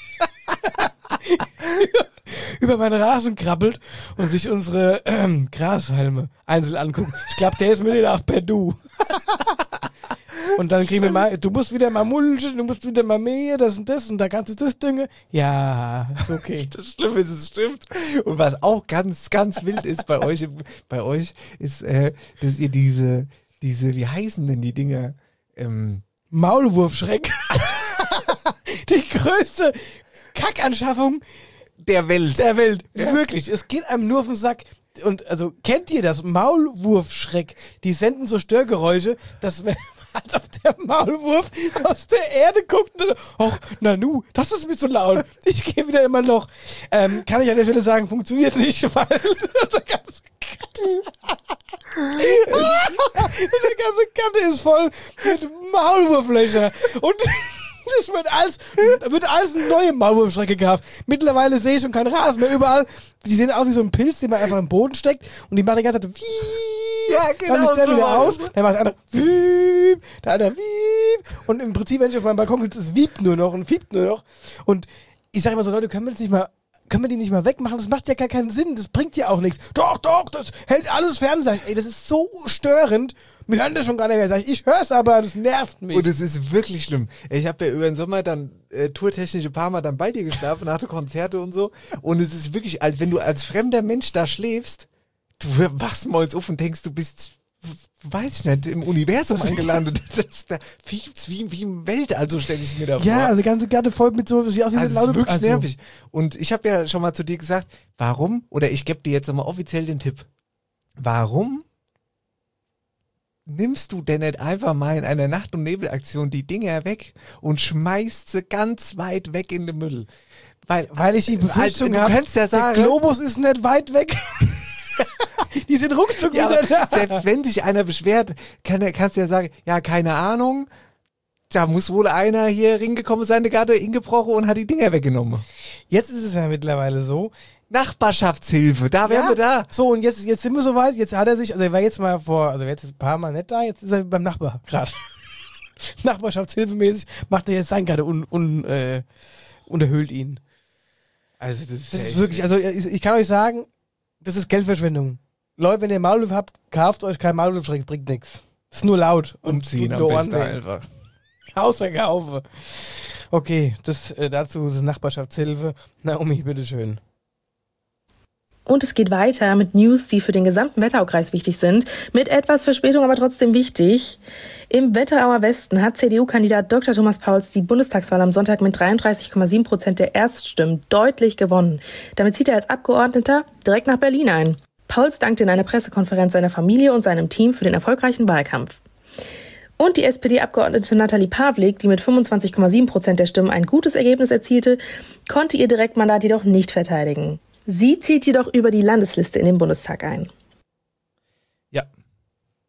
über meinen Rasen krabbelt und sich unsere ähm, Grashalme einzeln anguckt. Ich glaube, der ist mit denen auch per Du. Und dann kriegen wir mal, du musst wieder mal mulchen, du musst wieder mal mähen, das und das und da kannst du das düngen. Ja, ist okay. Das Schlimme ist, es stimmt. Und was auch ganz, ganz wild ist bei euch, bei euch ist, äh, dass ihr diese, diese, wie heißen denn die Dinger? Ähm, Maulwurfschreck. Die größte Kackanschaffung der Welt. Der Welt. Ja. Wirklich. Es geht einem nur auf den Sack. Und also, kennt ihr das? Maulwurfschreck. Die senden so Störgeräusche, dass wenn als ob der Maulwurf aus der Erde guckt und dann, ach, Nanu, das ist mir zu laut. Ich gehe wieder in mein Loch. Ähm, kann ich an der Stelle sagen, funktioniert nicht, weil der ganze Kante, der ganze Kante ist voll mit Maulwurflöcher. Und es wird alles, wird alles eine neue Maulwurfschrecke gehabt. Mittlerweile sehe ich schon keinen Rasen mehr überall. Die sehen aus wie so ein Pilz, den man einfach im Boden steckt und die machen die ganze Zeit wie. Ja, genau. Dann ist der so wieder aus, dann macht der andere wiep, der andere wiep. Und im Prinzip, wenn ich auf meinem Balkon sitze, es wiept nur noch und fiebt nur noch. Und ich sage immer so, Leute, können wir das nicht mal, können wir die nicht mal wegmachen? Das macht ja gar keinen Sinn, das bringt ja auch nichts. Doch, doch, das hält alles fern. Sag ich, ey, das ist so störend. Wir hören das schon gar nicht mehr. Sag ich, ich hör's aber, das nervt mich. Und es ist wirklich schlimm. Ich habe ja über den Sommer dann äh, tourtechnisch ein paar Mal dann bei dir geschlafen, hatte Konzerte und so. Und es ist wirklich, als wenn du als fremder Mensch da schläfst, du wachst mal auf und denkst, du bist, weiß ich nicht, im Universum angelandet. Das, da fiebt's wie, wie im Weltall, so stelle ich es mir da vor. Ja, also ganze Gatte voll mit so, wie aus wie also das ist wirklich also. nervig. Und ich habe ja schon mal zu dir gesagt, warum, oder ich gebe dir jetzt nochmal offiziell den Tipp, warum nimmst du denn nicht einfach mal in einer Nacht- und Nebelaktion die Dinger weg und schmeißt sie ganz weit weg in den Müll? Weil, Weil ich die Befürchtung also, habe, ja der Globus ist nicht weit weg. Die sind ruckzuck ja, wieder da. Selbst wenn sich einer beschwert, kann, kannst du ja sagen, ja, keine Ahnung, da muss wohl einer hier hingekommen sein, der gerade hingebrochen und hat die Dinger weggenommen. Jetzt ist es ja mittlerweile so. Nachbarschaftshilfe, da wären Ja, wir da. So, und jetzt, jetzt sind wir soweit, jetzt hat er sich, also er war jetzt mal vor, also jetzt ist ein paar Mal nicht da, jetzt ist er beim Nachbar gerade. Nachbarschaftshilfemäßig macht er jetzt sein gerade und un, äh, unterhöhlt ihn. Also das ist, Das ist wirklich, also ich, ich kann euch sagen, das ist Geldverschwendung. Leute, wenn ihr Maulwurf habt, kauft euch kein Maulwurfschreck, bringt nichts. Das ist nur laut. Umziehen und am Ohren besten weh. einfach. Hausverkaufe. Okay, das äh, dazu ist Nachbarschaftshilfe. Naomi, bitteschön. Und es geht weiter mit News, die für den gesamten Wetteraukreis wichtig sind. Mit etwas Verspätung, aber trotzdem wichtig. Im Wetterauer Westen hat C D U-Kandidat Doktor Thomas Pauls die Bundestagswahl am Sonntag mit dreiunddreißig Komma sieben Prozent der Erststimmen deutlich gewonnen. Damit zieht er als Abgeordneter direkt nach Berlin ein. Pauls dankte in einer Pressekonferenz seiner Familie und seinem Team für den erfolgreichen Wahlkampf. Und die S P D-Abgeordnete Nathalie Pavlik, die mit fünfundzwanzig Komma sieben Prozent der Stimmen ein gutes Ergebnis erzielte, konnte ihr Direktmandat jedoch nicht verteidigen. Sie zieht jedoch über die Landesliste in den Bundestag ein. Ja,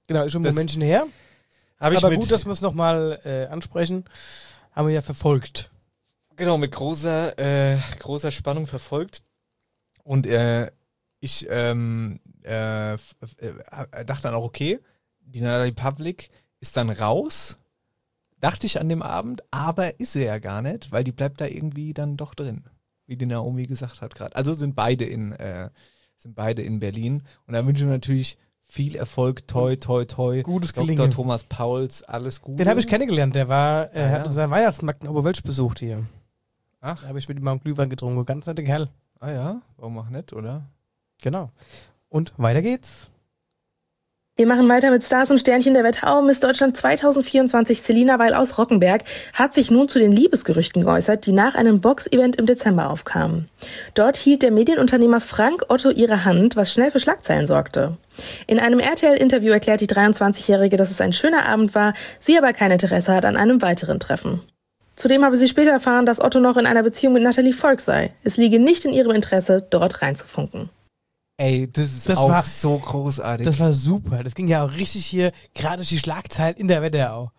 Genau, ist schon ein Das Momentchen her. Hab ich Aber mit, gut, dass wir es nochmal äh, ansprechen. Haben wir ja verfolgt. Genau, mit großer, äh, großer Spannung verfolgt. Und äh, ich ähm, äh, f- äh, dachte dann auch, okay, die Natalie Public ist dann raus. Dachte ich an dem Abend, aber ist sie ja gar nicht, weil die bleibt da irgendwie dann doch drin. Wie die Naomi gesagt hat gerade. Also sind beide in, äh, sind beide in Berlin. Und da wünsche ich mir natürlich viel Erfolg, toi, toi, toi. Gutes Doktor Gelingen. Thomas Pauls, alles Gute. Den habe ich kennengelernt. Der war, äh, Ah, hat ja. unseren Weihnachtsmarkt in Oberwölsch besucht hier. Ach. Da habe ich mit ihm mal einen Glühwein getrunken. Ganz netter Kerl. Ah ja, warum auch nicht, oder? Genau. Und weiter geht's. Wir machen weiter mit Stars und Sternchen der Wetterau. Miss Deutschland zwanzig vierundzwanzig Selina Weil aus Rockenberg hat sich nun zu den Liebesgerüchten geäußert, die nach einem Box-Event im Dezember aufkamen. Dort hielt der Medienunternehmer Frank Otto ihre Hand, was schnell für Schlagzeilen sorgte. In einem R T L-Interview erklärt die dreiundzwanzigjährige, dass es ein schöner Abend war, sie aber kein Interesse hat an einem weiteren Treffen. Zudem habe sie später erfahren, dass Otto noch in einer Beziehung mit Nathalie Volk sei. Es liege nicht in ihrem Interesse, dort reinzufunken. Ey, das ist Das auch war- so großartig. Das war super. Das ging ja auch richtig hier, gerade durch die Schlagzeilen in der Wetterau.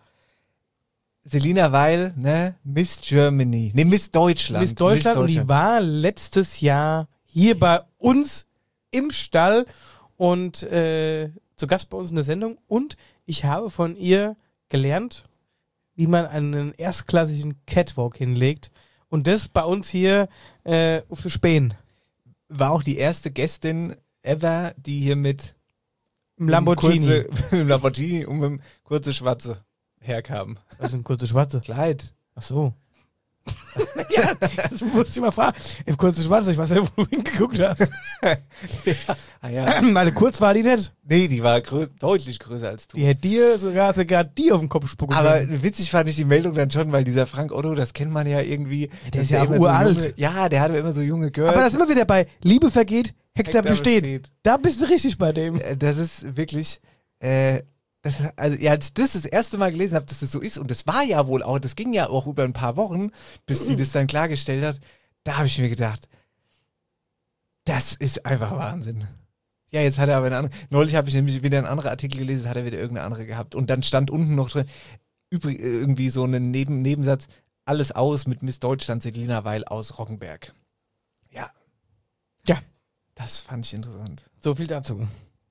Selina Weil, ne, Miss Germany, ne, Miss Deutschland. Miss Deutschland und die war letztes Jahr hier bei uns im Stall und äh, zu Gast bei uns in der Sendung. Und ich habe von ihr gelernt, wie man einen erstklassigen Catwalk hinlegt. Und das bei uns hier äh, auf der Spähen. War auch die erste Gästin ever, die hier mit Im Lamborghini. Kurze, mit dem Lamborghini und mit dem kurze Schwarze herkam. Das sind kurze Schwarze. Kleid. Ach so. Ja, das musst du mal fragen. Im kurzen Schwarze, ich weiß ja, wo du hingeguckt hast. Ah ja. Weil kurz war die nicht. Nee, die war grö deutlich größer als du. Die hätte dir sogar, sogar die auf den Kopf spucken Aber können. witzig fand ich die Meldung dann schon, weil dieser Frank Otto, das kennt man ja irgendwie. der dass ist ja auch immer so uralt. Junge, ja, der hatte immer so junge Girls. Aber da sind wir wieder bei Liebe vergeht, Hektar, Hektar besteht. besteht. Da bist du richtig bei dem. Äh, Das ist wirklich, äh, das, also, ja, als ich das das erste Mal gelesen habe, dass das so ist, und das war ja wohl auch, das ging ja auch über ein paar Wochen, bis sie das dann klargestellt hat, da habe ich mir gedacht, das ist einfach Wahnsinn. Ja, jetzt hat er aber eine andere, neulich habe ich nämlich wieder einen anderen Artikel gelesen, hat er wieder irgendeine andere gehabt, und dann stand unten noch drin, übrig, irgendwie so ein Neben Nebensatz, alles aus mit Miss Deutschland Selina Weil aus Rockenberg. Ja. Ja. Das fand ich interessant. So viel dazu.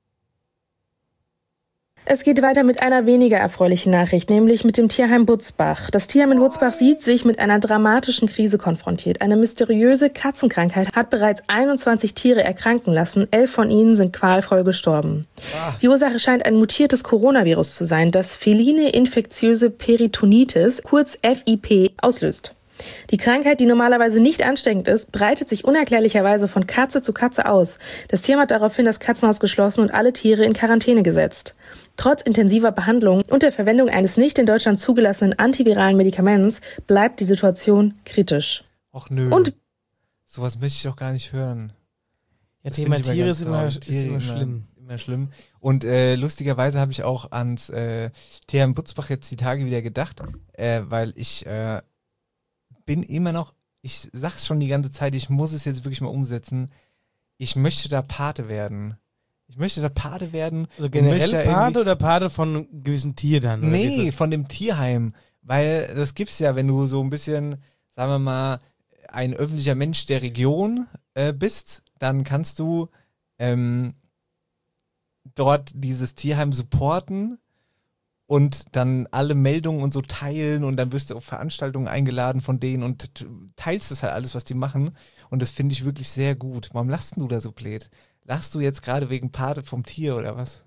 Es geht weiter mit einer weniger erfreulichen Nachricht, nämlich mit dem Tierheim Butzbach. Das Tierheim in Butzbach sieht sich mit einer dramatischen Krise konfrontiert. Eine mysteriöse Katzenkrankheit hat bereits einundzwanzig Tiere erkranken lassen. Elf von ihnen sind qualvoll gestorben. Die Ursache scheint ein mutiertes Coronavirus zu sein, das feline infektiöse Peritonitis, kurz F I P, auslöst. Die Krankheit, die normalerweise nicht ansteckend ist, breitet sich unerklärlicherweise von Katze zu Katze aus. Das Tierheim hat daraufhin das Katzenhaus geschlossen und alle Tiere in Quarantäne gesetzt. Trotz intensiver Behandlung und der Verwendung eines nicht in Deutschland zugelassenen antiviralen Medikaments bleibt die Situation kritisch. Och nö. Und sowas möchte ich doch gar nicht hören. Ja, Das Thema find ich Tiere ganz ist immer, traurig. ist Tiere immer schlimm. Immer schlimm. Und äh, lustigerweise habe ich auch ans äh, Tierheim Butzbach jetzt die Tage wieder gedacht, äh, weil ich äh, bin immer noch, ich sag's schon die ganze Zeit, ich muss es jetzt wirklich mal umsetzen. Ich möchte da Pate werden. Ich möchte da Pate werden. Also und generell möchte da Pate irgendwie- oder Pate von einem gewissen Tier dann? Oder wie ist Nee, das? von dem Tierheim. Weil das gibt's ja, wenn du so ein bisschen, sagen wir mal, ein öffentlicher Mensch der Region äh, bist, dann kannst du ähm, dort dieses Tierheim supporten und dann alle Meldungen und so teilen, und dann wirst du auf Veranstaltungen eingeladen von denen und t- teilst das halt alles, was die machen. Und das finde ich wirklich sehr gut. Warum lachst denn du da so blöd? Lachst du jetzt gerade wegen Pate vom Tier oder was?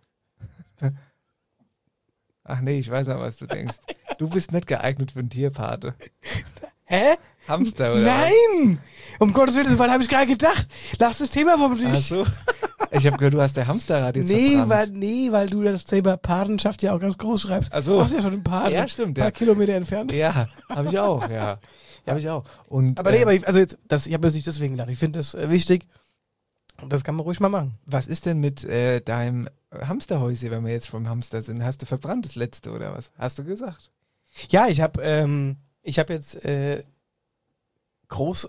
Ach nee, ich weiß ja, was du denkst. Du bist nicht geeignet für einen Tierpate. Hä? Hamster oder Nein! Um Gottes Willen, weil habe ich gar gedacht. Lass das Thema vom was? Ach Tisch. so. Ich habe gehört, du hast der Hamsterrad jetzt Nee verbrannt. weil, nee, weil du das Thema Patenschaft ja auch ganz groß schreibst. Ach so. Du hast ja schon ein paar, Ja, stimmt, paar ja. Kilometer entfernt. Ja, habe ich auch, ja. Habe ich auch. Und, Aber nee, äh, aber ich, also jetzt, das, ich habe das nicht deswegen gedacht. Ich finde das äh, wichtig. Und das kann man ruhig mal machen. was ist denn mit äh, deinem Hamsterhäuschen, wenn wir jetzt beim Hamster sind? Hast du verbrannt das letzte oder was? Hast du gesagt? Ja, ich habe ähm, ich habe jetzt äh, groß,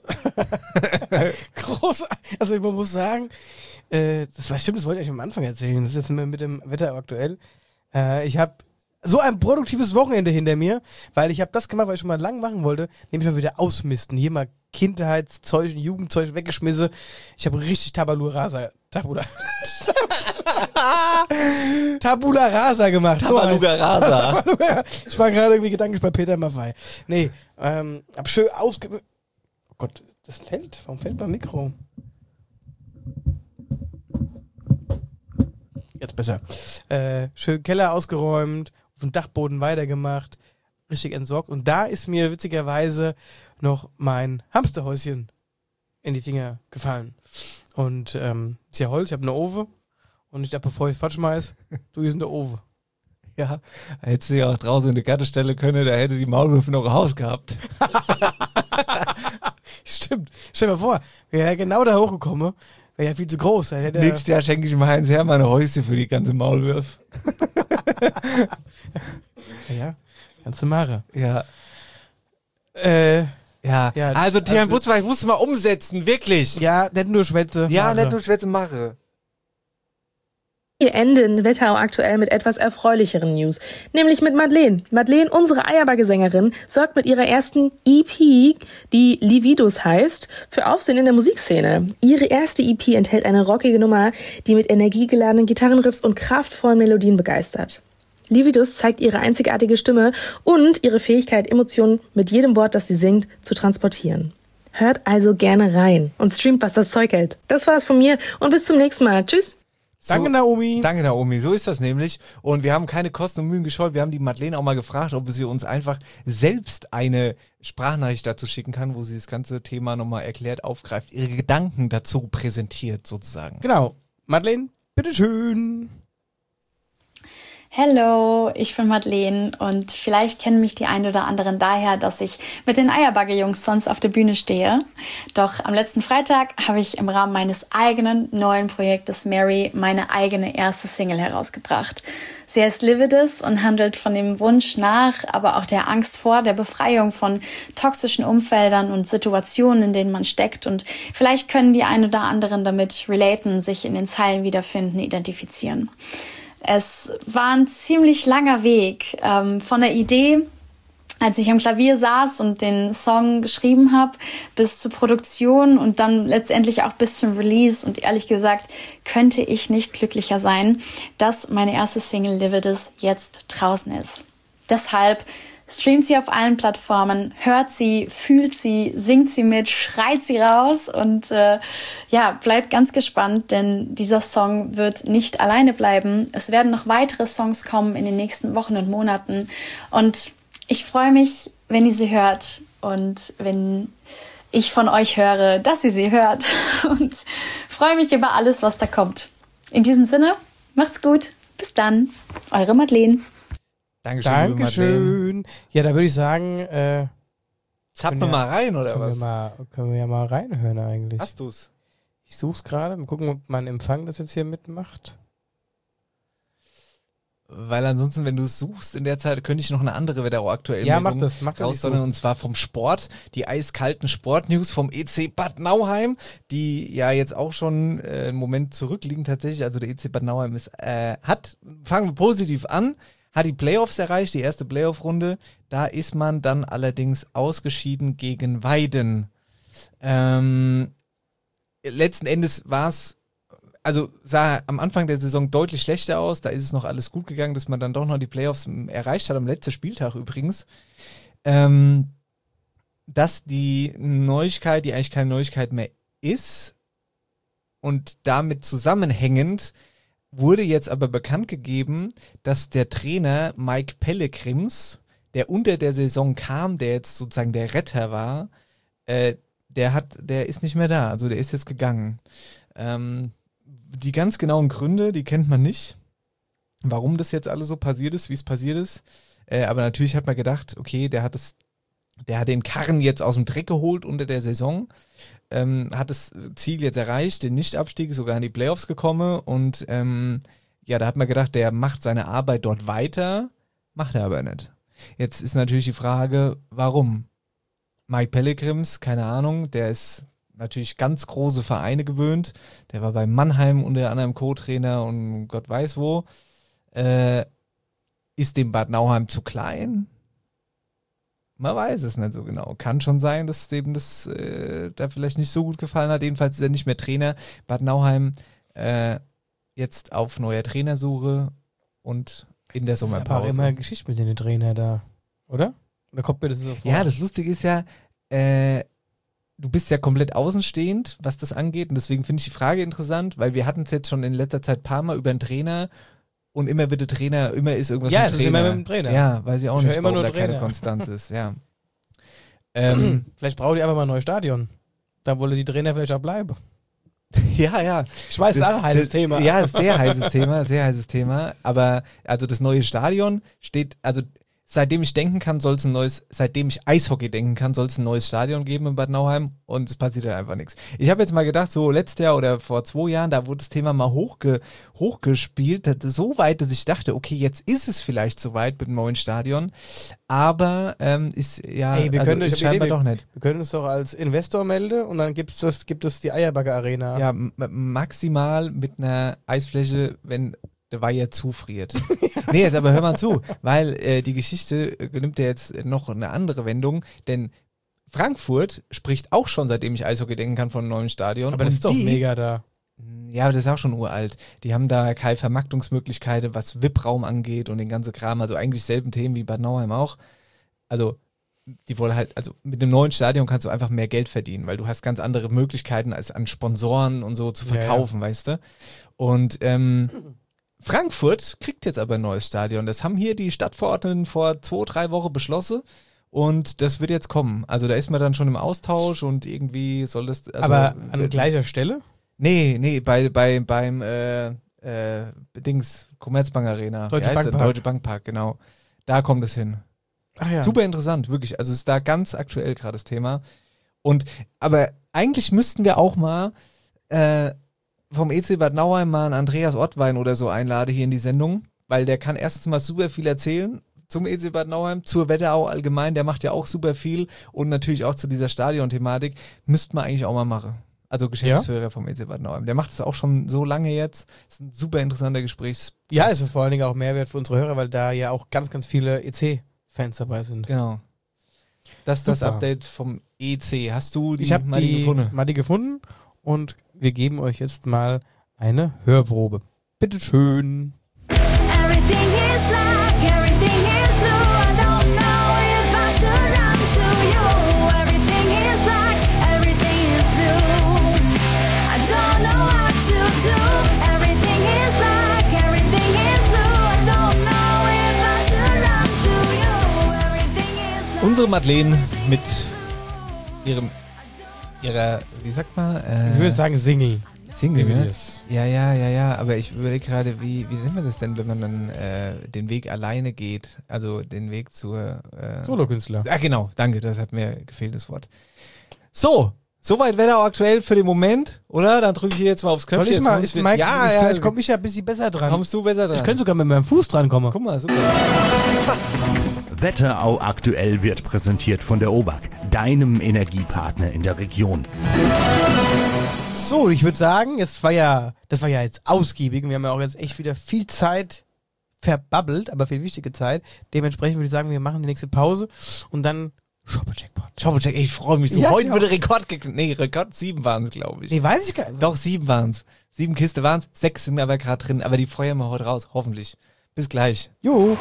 groß, also man muss sagen, äh, das war stimmt, das wollte ich euch am Anfang erzählen. Das ist jetzt mit, mit dem Wetter aktuell. Äh, ich habe so ein produktives Wochenende hinter mir, weil ich habe das gemacht, was ich schon mal lang machen wollte, nämlich mal wieder ausmisten. Hier mal Kindheitszeug, Jugendzeug weggeschmissen. Ich habe richtig Tabula Rasa, Tabula, Tabula Rasa gemacht. Tabaluga so Rasa. Tabaluga. Ich war gerade irgendwie gedanklich bei Peter Maffay. Nee, ähm, hab schön ausge... Oh Gott, das fällt. Warum fällt mein Mikro? Jetzt besser. Äh, schön Keller ausgeräumt, auf dem Dachboden weitergemacht, richtig entsorgt. Und da ist mir witzigerweise noch mein Hamsterhäuschen in die Finger gefallen. Und ähm, ist ja Holz, ich habe eine Ofen. Und ich dachte, bevor ich Fatsch schmeiß, du ist in der Ofen. Ja, hättest du ja auch draußen in der Gatte stellen können, da hätte die Maulwürfe noch ein Haus gehabt. Stimmt. Stell dir mal vor, wäre ja genau da hochgekommen, wäre ja viel zu groß. Da hätte Nächstes Jahr schenke ich ihm Heinz Hermann ein Häuschen für die ganze Maulwürfe. ja, kannst du machen. Ja. Äh, Ja, Ja, also Tian also- Butzbach, ich muss mal umsetzen, wirklich. ja, nicht nur Schwätze. Ja, mache. nicht nur Schwätze mache. Wir enden Wetterau aktuell mit etwas erfreulicheren News, nämlich mit Madeleine. Madeleine, unsere Eierbaggesängerin, sorgt mit ihrer ersten E P, die Lividus heißt, für Aufsehen in der Musikszene. Ihre erste E P enthält eine rockige Nummer, die mit energiegeladenen Gitarrenriffs und kraftvollen Melodien begeistert. Lividus zeigt ihre einzigartige Stimme und ihre Fähigkeit, Emotionen mit jedem Wort, das sie singt, zu transportieren. Hört also gerne rein und streamt, was das Zeug hält. Das war's von mir und bis zum nächsten Mal. Tschüss! Danke, Naomi. Danke, Naomi. So ist das nämlich. Und wir haben keine Kosten und Mühen gescheut. Wir haben die Madeleine auch mal gefragt, ob sie uns einfach selbst eine Sprachnachricht dazu schicken kann, wo sie das ganze Thema nochmal erklärt, aufgreift, ihre Gedanken dazu präsentiert sozusagen. Genau. Madeleine, bitteschön. Hallo, ich bin Madeleine und vielleicht kennen mich die ein oder anderen daher, dass ich mit den Eierbagge-Jungs sonst auf der Bühne stehe. Doch am letzten Freitag habe ich im Rahmen meines eigenen neuen Projektes Mary meine eigene erste Single herausgebracht. Sie heißt Lividus und handelt von dem Wunsch nach, aber auch der Angst vor, der Befreiung von toxischen Umfeldern und Situationen, in denen man steckt. Und vielleicht können die ein oder anderen damit relaten, sich in den Zeilen wiederfinden, identifizieren. Es war ein ziemlich langer Weg ähm, von der Idee, als ich am Klavier saß und den Song geschrieben habe, bis zur Produktion und dann letztendlich auch bis zum Release. Und ehrlich gesagt könnte ich nicht glücklicher sein, dass meine erste Single Lividus jetzt draußen ist. Deshalb streamt sie auf allen Plattformen, hört sie, fühlt sie, singt sie mit, schreit sie raus und äh, ja, bleibt ganz gespannt, denn dieser Song wird nicht alleine bleiben. Es werden noch weitere Songs kommen in den nächsten Wochen und Monaten und ich freue mich, wenn ihr sie hört und wenn ich von euch höre, dass ihr sie hört und freue mich über alles, was da kommt. In diesem Sinne, macht's gut, bis dann, eure Madeleine. Dankeschön, liebe Madeleine. Dankeschön. Ja, da würde ich sagen, äh, Zappen Können wir wir- mal rein, oder können, was? wir mal, können wir ja mal reinhören eigentlich. Hast du's? Ich such's gerade. Mal gucken, ob mein Empfang das jetzt hier mitmacht. Weil ansonsten, wenn du es suchst, in der Zeit könnte ich noch eine andere Wetterau aktuell Ja, mach das, mach das, ich rausdonnern, suche. und zwar vom Sport, die eiskalten Sportnews vom E C Bad Nauheim, die ja jetzt auch schon äh, einen Moment zurückliegen tatsächlich, also der E C Bad Nauheim ist, äh, hat, fangen wir positiv an, hat die Playoffs erreicht, die erste Playoff-Runde, da ist man dann allerdings ausgeschieden gegen Weiden. Ähm, letzten Endes war es, also sah am Anfang der Saison deutlich schlechter aus, da ist es noch alles gut gegangen, dass man dann doch noch die Playoffs m, erreicht hat, am letzten Spieltag übrigens. Ähm, dass die Neuigkeit, die eigentlich keine Neuigkeit mehr ist und damit zusammenhängend wurde jetzt aber bekannt gegeben, dass der Trainer Mike Pellegrims, der unter der Saison kam, der jetzt sozusagen der Retter war, äh, der hat, der ist nicht mehr da, also der ist jetzt gegangen. Ähm, die ganz genauen Gründe, die kennt man nicht, warum das jetzt alles so passiert ist, wie es passiert ist. Äh, aber natürlich hat man gedacht, okay, der hat es, der hat den Karren jetzt aus dem Dreck geholt unter der Saison, ähm, hat das Ziel jetzt erreicht, den Nichtabstieg, sogar in die Playoffs gekommen und ähm, ja, da hat man gedacht, der macht seine Arbeit dort weiter, macht er aber nicht. Jetzt ist natürlich die Frage, warum? Mike Pellegrims, keine Ahnung, der ist natürlich ganz große Vereine gewöhnt. Der war bei Mannheim unter anderem Co-Trainer und Gott weiß wo. Äh, ist dem Bad Nauheim zu klein? Man weiß es nicht so genau. Kann schon sein, dass dem das äh, da vielleicht nicht so gut gefallen hat. Jedenfalls ist er nicht mehr Trainer. Bad Nauheim äh, jetzt auf neuer Trainersuche und in der Sommerpause. Das ist aber auch immer Geschichte mit den Trainer da, oder? Oder kommt mir das so vor? Ja, das Lustige ist ja, äh, du bist ja komplett außenstehend, was das angeht. Und deswegen finde ich die Frage interessant, weil wir hatten es jetzt schon in letzter Zeit ein paar Mal über einen Trainer und immer wird der Trainer, immer ist irgendwas ja, mit es Trainer. ist immer mit dem Trainer. Ja, weiß ich auch Ich nicht, höre immer warum nur da keine Trainer. Konstanz ist. Ja. ähm, Vielleicht braucht ihr einfach mal ein neues Stadion. Da wollen die Trainer vielleicht auch bleiben. ja, ja. Ich weiß, das ist auch ein heißes Das- Thema. Ja, sehr heißes Thema, sehr heißes Thema. Aber also das neue Stadion steht, also seitdem ich denken kann, soll es ein neues, seitdem ich Eishockey denken kann, soll es ein neues Stadion geben in Bad Nauheim und es passiert halt einfach nichts. Ich habe jetzt mal gedacht, so letztes Jahr oder vor zwei Jahren, da wurde das Thema mal hochge, hochgespielt, das ist so weit, dass ich dachte, okay, jetzt ist es vielleicht so weit mit dem neuen Stadion, aber ähm, ist ja, Ey, wir also können, ist ich hab eine scheinbar Idee, doch nicht. wir können uns doch als Investor melden und dann gibt's das, gibt es die Eierbagger Arena. Ja, m- maximal mit einer Eisfläche, wenn der Weiher zufriert. Nee, jetzt aber hör mal zu, weil äh, die Geschichte äh, nimmt ja jetzt noch eine andere Wendung, denn Frankfurt spricht auch schon, seitdem ich Eishockey denken kann, von einem neuen Stadion. Aber das Und ist doch die, mega da. Ja, aber das ist auch schon uralt. Die haben da keine Vermarktungsmöglichkeiten, was V I P-Raum angeht und den ganzen Kram, also eigentlich selben Themen wie Bad Nauheim auch. Also die wollen halt, also mit einem neuen Stadion kannst du einfach mehr Geld verdienen, weil du hast ganz andere Möglichkeiten als an Sponsoren und so zu Ja, ja. verkaufen, weißt du? Und ähm, Frankfurt kriegt jetzt aber ein neues Stadion. Das haben hier die Stadtverordneten vor zwei, drei Wochen beschlossen und das wird jetzt kommen. Also da ist man dann schon im Austausch und irgendwie soll das... Also, Aber an äh, gleicher Stelle? Nee, nee, bei, bei, beim äh, äh, Dings, Commerzbank Arena. Deutsche Wie heißt Bank das? Park. Deutsche Bank Park, genau. Da kommt es hin. Ach ja. Super interessant, wirklich. Also ist da ganz aktuell gerade das Thema. Und aber eigentlich müssten wir auch mal äh, vom E C Bad Nauheim mal einen Andreas Ottwein oder so einladen hier in die Sendung, weil der kann erstens mal super viel erzählen zum E C Bad Nauheim, zur Wetterau allgemein, der macht ja auch super viel und natürlich auch zu dieser Stadion-Thematik. Müssten wir eigentlich auch mal machen. Also Geschäftsführer vom E C Bad Nauheim. Der macht es auch schon so lange jetzt. Ist ein super interessanter Gesprächs. Ja, ist vor allen Dingen auch Mehrwert für unsere Hörer, weil da ja auch ganz, ganz viele E C-Fans dabei sind. Genau. Das ist das Super. Update vom E C. Hast du die Ich habe mal die gefunden? mal die gefunden und wir geben euch jetzt mal eine Hörprobe. Bitteschön. Everything is black, everything is blue. I don't know if I should run to you. Everything is black, everything is blue. I don't know what to do. Everything is black, everything is blue. I don't know if I should run to you. Everything is black. Unsere Madeleine mit ihrem, ihrer, wie sagt man? Äh, Ich würde sagen Single. Single, Wie wir ne? das- Ja, ja, ja, ja, aber ich überlege gerade, wie, wie nennt man das denn, wenn man dann äh, den Weg alleine geht? Also den Weg zur... Äh, Solokünstler. Ah, genau, danke, das hat mir gefehlt, das Wort. So, soweit Wetter aktuell für den Moment, oder? Dann drücke ich hier jetzt mal aufs Soll Knöpfchen. ich Jetzt mal, muss ist ich- Mike, ja, ist, ja, vielleicht komme ich ja ein bisschen besser dran. kommst du besser dran. Ich könnte sogar mit meinem Fuß dran kommen. Guck mal, super. Wetterau aktuell wird präsentiert von der O B A K, deinem Energiepartner in der Region. So, ich würde sagen, jetzt war ja, das war ja jetzt ausgiebig und wir haben ja auch jetzt echt wieder viel Zeit verbabbelt, aber viel wichtige Zeit. Dementsprechend würde ich sagen, wir machen die nächste Pause und dann Shopper-Jackpot. Shoppercheck, ich freue mich so. Ja, Heute ich wurde Rekord geknackt. Nee, Rekord sieben waren es, glaube ich. Nee, weiß ich gar nicht. Doch, sieben waren es. Sieben Kiste waren es, sechs sind aber gerade drin, aber die feuern wir heute raus, hoffentlich. Bis gleich. Jo.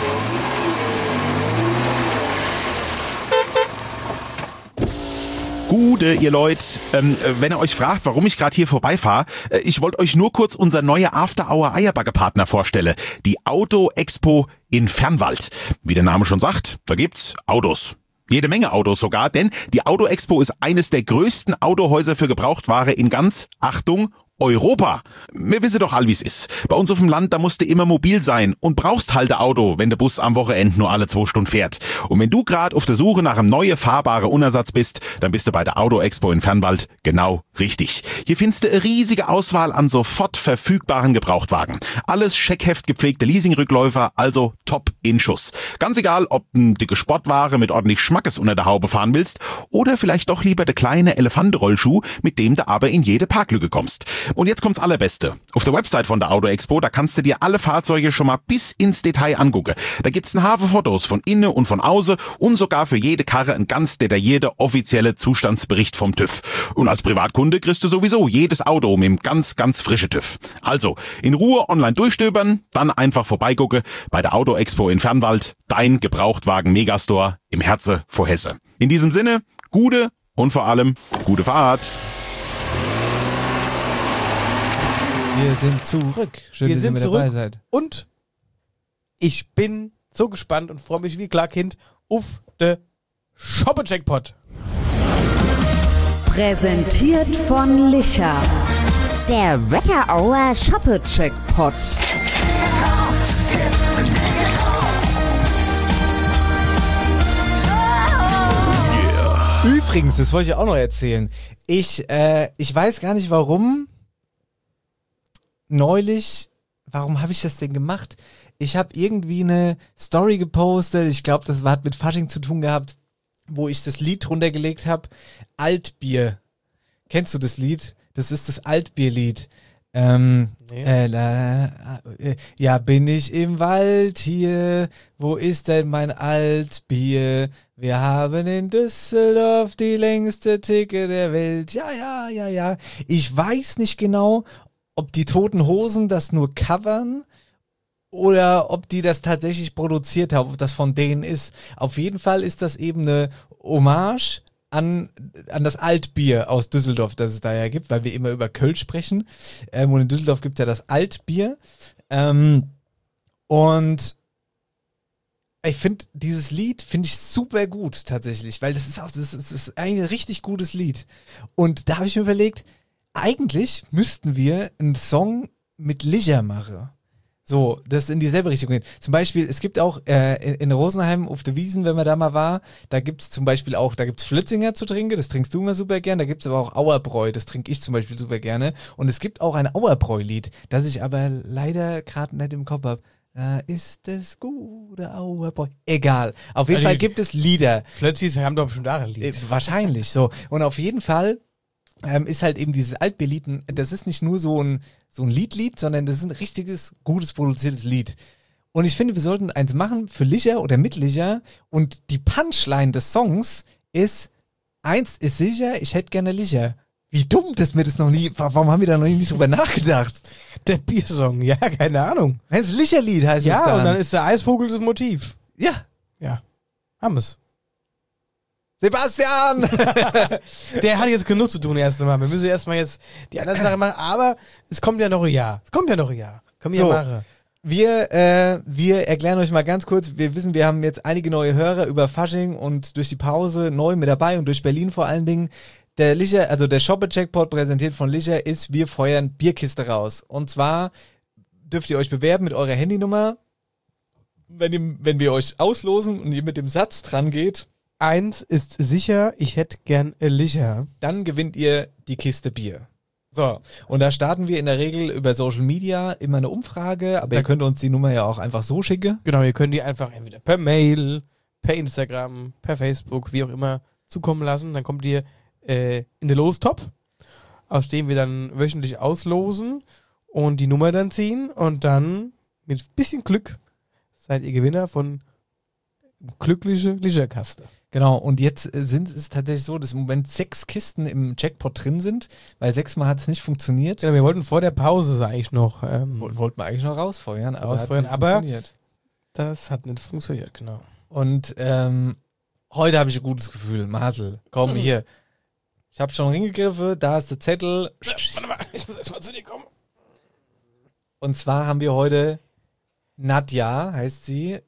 Gude, ihr Leute, ähm, wenn ihr euch fragt, warum ich gerade hier vorbeifahre, äh, ich wollte euch nur kurz unser neue After-Hour-Eierbagger-Partner vorstellen, die Auto-Expo in Fernwald. Wie der Name schon sagt, da gibt's Autos. Jede Menge Autos sogar, denn die Auto-Expo ist eines der größten Autohäuser für Gebrauchtware in ganz, Achtung, Europa. Wir wissen doch all, wie's ist. Bei uns auf dem Land, da musst du immer mobil sein und brauchst halt ein Auto, wenn der Bus am Wochenende nur alle zwei Stunden fährt. Und wenn du gerade auf der Suche nach einem neuen fahrbaren Unersatz bist, dann bist du bei der Auto-Expo in Fernwald genau Richtig. Hier findest du eine riesige Auswahl an sofort verfügbaren Gebrauchtwagen. Alles Scheckheft gepflegte Leasingrückläufer, also top in Schuss. Ganz egal, ob du dicke Sportware mit ordentlich Schmackes unter der Haube fahren willst oder vielleicht doch lieber der kleine Elefantenrollschuh, mit dem du aber in jede Parklücke kommst. Und jetzt kommt's Allerbeste. Auf der Website von der Auto Expo, da kannst du dir alle Fahrzeuge schon mal bis ins Detail angucken. Da gibt's ein Haufen Fotos von innen und von außen und sogar für jede Karre ein ganz detaillierter offizielle Zustandsbericht vom TÜV. Und als Privatkunde kriegst du sowieso jedes Auto mit dem ganz, ganz frische TÜV. Also, in Ruhe online durchstöbern, dann einfach vorbeigucken bei der Auto Expo in Fernwald, dein Gebrauchtwagen Megastore im Herze vor Hesse. In diesem Sinne, gute und vor allem gute Fahrt. Wir sind zurück. Schön, Wir dass ihr sind mit zurück dabei seid. und ich bin so gespannt und freue mich wie Clarkind auf den Shoppe-Jackpot. Präsentiert von Licher. Der Wetterauer Shoppe-Jackpot. Übrigens, das wollte ich auch noch erzählen. Ich, äh, ich weiß gar nicht warum. Neulich, warum habe ich das denn gemacht? Ich habe irgendwie eine Story gepostet. Ich glaube, das hat mit Fasching zu tun gehabt, wo ich das Lied runtergelegt habe. Altbier. Kennst du das Lied? Das ist das Altbierlied. Ähm, Nee. äh, la, la, äh, ja, bin ich im Wald hier? Wo ist denn mein Altbier? Wir haben in Düsseldorf die längste Theke der Welt. Ja, ja, ja, ja. Ich weiß nicht genau, ob die Toten Hosen das nur covern oder ob die das tatsächlich produziert haben, ob das von denen ist. Auf jeden Fall ist das eben eine Hommage an, an das Altbier aus Düsseldorf, das es da ja gibt, weil wir immer über Kölsch sprechen. Ähm, und in Düsseldorf gibt es ja das Altbier. Ähm, und ich finde, dieses Lied finde ich super gut tatsächlich, weil das ist auch, das ist, das ist ein richtig gutes Lied. Und da habe ich mir überlegt, eigentlich müssten wir einen Song mit Licher machen. So, das in dieselbe Richtung geht. Zum Beispiel, es gibt auch äh, in, in Rosenheim auf der Wiesn, wenn man da mal war, da gibt's zum Beispiel auch, da gibt's Flötzinger zu trinken, das trinkst du immer super gern, da gibt's aber auch Auerbräu, das trinke ich zum Beispiel super gerne. Und es gibt auch ein Auerbräu-Lied, das ich aber leider gerade nicht im Kopf habe. Da ist das gute Auerbräu. Egal. Auf jeden Also Fall die- gibt es Lieder. Flötzis haben doch bestimmt auch ein Äh, Lied. wahrscheinlich so. Und auf jeden Fall ähm, ist halt eben dieses Altbierlied, ein- das ist nicht nur so ein, so ein Liedlied, sondern das ist ein richtiges, gutes, produziertes Lied. Und ich finde, wir sollten eins machen für Licher oder mit Licher. Und die Punchline des Songs ist, eins ist sicher, ich hätte gerne Licher. Wie dumm, dass wir das noch nie, wa- warum haben wir da noch nie nicht drüber nachgedacht? Der Biersong, ja, keine Ahnung. Das Licherlied heißt es Ja, dann. und dann ist der Eisvogel das Motiv. ja, Ja, haben es. Sebastian! Der hat jetzt genug zu tun erst mal. Wir müssen erstmal jetzt die anderen Sachen machen, aber es kommt ja noch ein Jahr. Es kommt ja noch ein Jahr. Können wir So. ja machen. Wir, äh, wir erklären euch mal ganz kurz, wir wissen, wir haben jetzt einige neue Hörer über Fasching und durch die Pause neu mit dabei und durch Berlin vor allen Dingen. Der Licher, also der Shoppe-Jackpot präsentiert von Licher ist, wir feuern Bierkiste raus. Und zwar dürft ihr euch bewerben mit eurer Handynummer, wenn, ihr, wenn wir euch auslosen und ihr mit dem Satz dran geht, Eins ist sicher, ich hätte gern ein Licher. dann gewinnt ihr die Kiste Bier. So, und da starten wir in der Regel über Social Media immer eine Umfrage, aber Da- ihr könnt uns die Nummer ja auch einfach so schicken. Genau, ihr könnt die einfach entweder per Mail, per Instagram, per Facebook, wie auch immer, zukommen lassen. Dann kommt ihr äh, in den Lostop, aus dem wir dann wöchentlich auslosen und die Nummer dann ziehen. Und dann, mit bisschen Glück, seid ihr Gewinner von glückliche Licherkaste. Genau, und jetzt äh, sind es tatsächlich so, dass im Moment sechs Kisten im Jackpot drin sind, weil sechsmal hat es nicht funktioniert. Genau, wir wollten vor der Pause eigentlich noch ähm, Woll- Wollten wir eigentlich noch rausfeuern, aber Rausfeuern, hat nicht aber- funktioniert. das hat nicht funktioniert, genau. Und ähm, heute habe ich ein gutes Gefühl. Marcel, komm Mhm. hier. Ich habe schon hingegriffen, da ist der Zettel. Warte mal, ich muss erstmal zu dir kommen. Und zwar haben wir heute Nadja, heißt sie,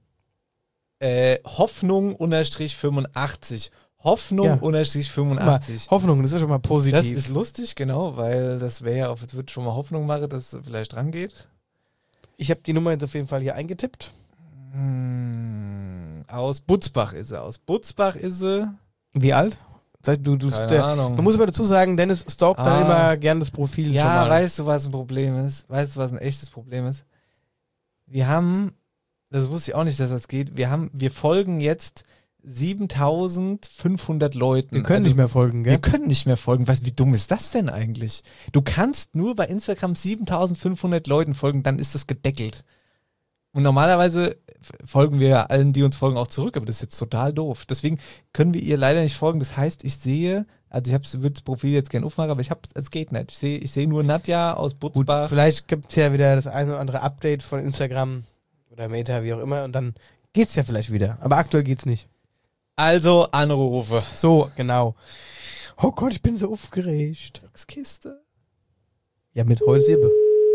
äh, Hoffnung unterstrich fünfundachtzig. Hoffnung Ja. unterstrich Mal, fünfundachtzig. Hoffnung, das ist schon mal Das positiv. ist lustig, genau, weil das wäre ja, auf- es wird schon mal Hoffnung machen, dass es vielleicht rangeht. Ich habe die Nummer jetzt auf jeden Fall hier eingetippt. Hm, aus Butzbach ist sie. Aus Butzbach ist sie Wie alt? Sag, Du, du, Keine der, Ahnung. Man muss aber dazu sagen, Dennis stalkt dann Ah. immer gern das Profil schon Ja, mal. weißt du, was ein Problem ist? Weißt du, was ein echtes Problem ist? Wir haben, das wusste ich auch nicht, dass das geht, wir haben, wir folgen jetzt siebentausendfünfhundert Leuten. Wir können Also, nicht mehr folgen, gell? Wir können nicht mehr folgen. Was, wie dumm ist das denn eigentlich? Du kannst nur bei Instagram siebentausendfünfhundert Leuten folgen, dann ist das gedeckelt. Und normalerweise folgen wir ja allen, die uns folgen, auch zurück, aber das ist jetzt total doof. Deswegen können wir ihr leider nicht folgen. Das heißt, ich sehe, also ich würde das Profil jetzt gerne aufmachen, aber ich habe, es geht nicht. Ich sehe, ich sehe nur Nadja aus Gut, Butzbach. vielleicht gibt es ja wieder das eine oder andere Update von Instagram oder Meta, wie auch immer, und dann geht's ja vielleicht wieder. Aber aktuell geht's nicht. Also Anrufe. So, genau. Oh Gott, ich bin so aufgeregt. Sechskiste. Ja, mit Holzsippe.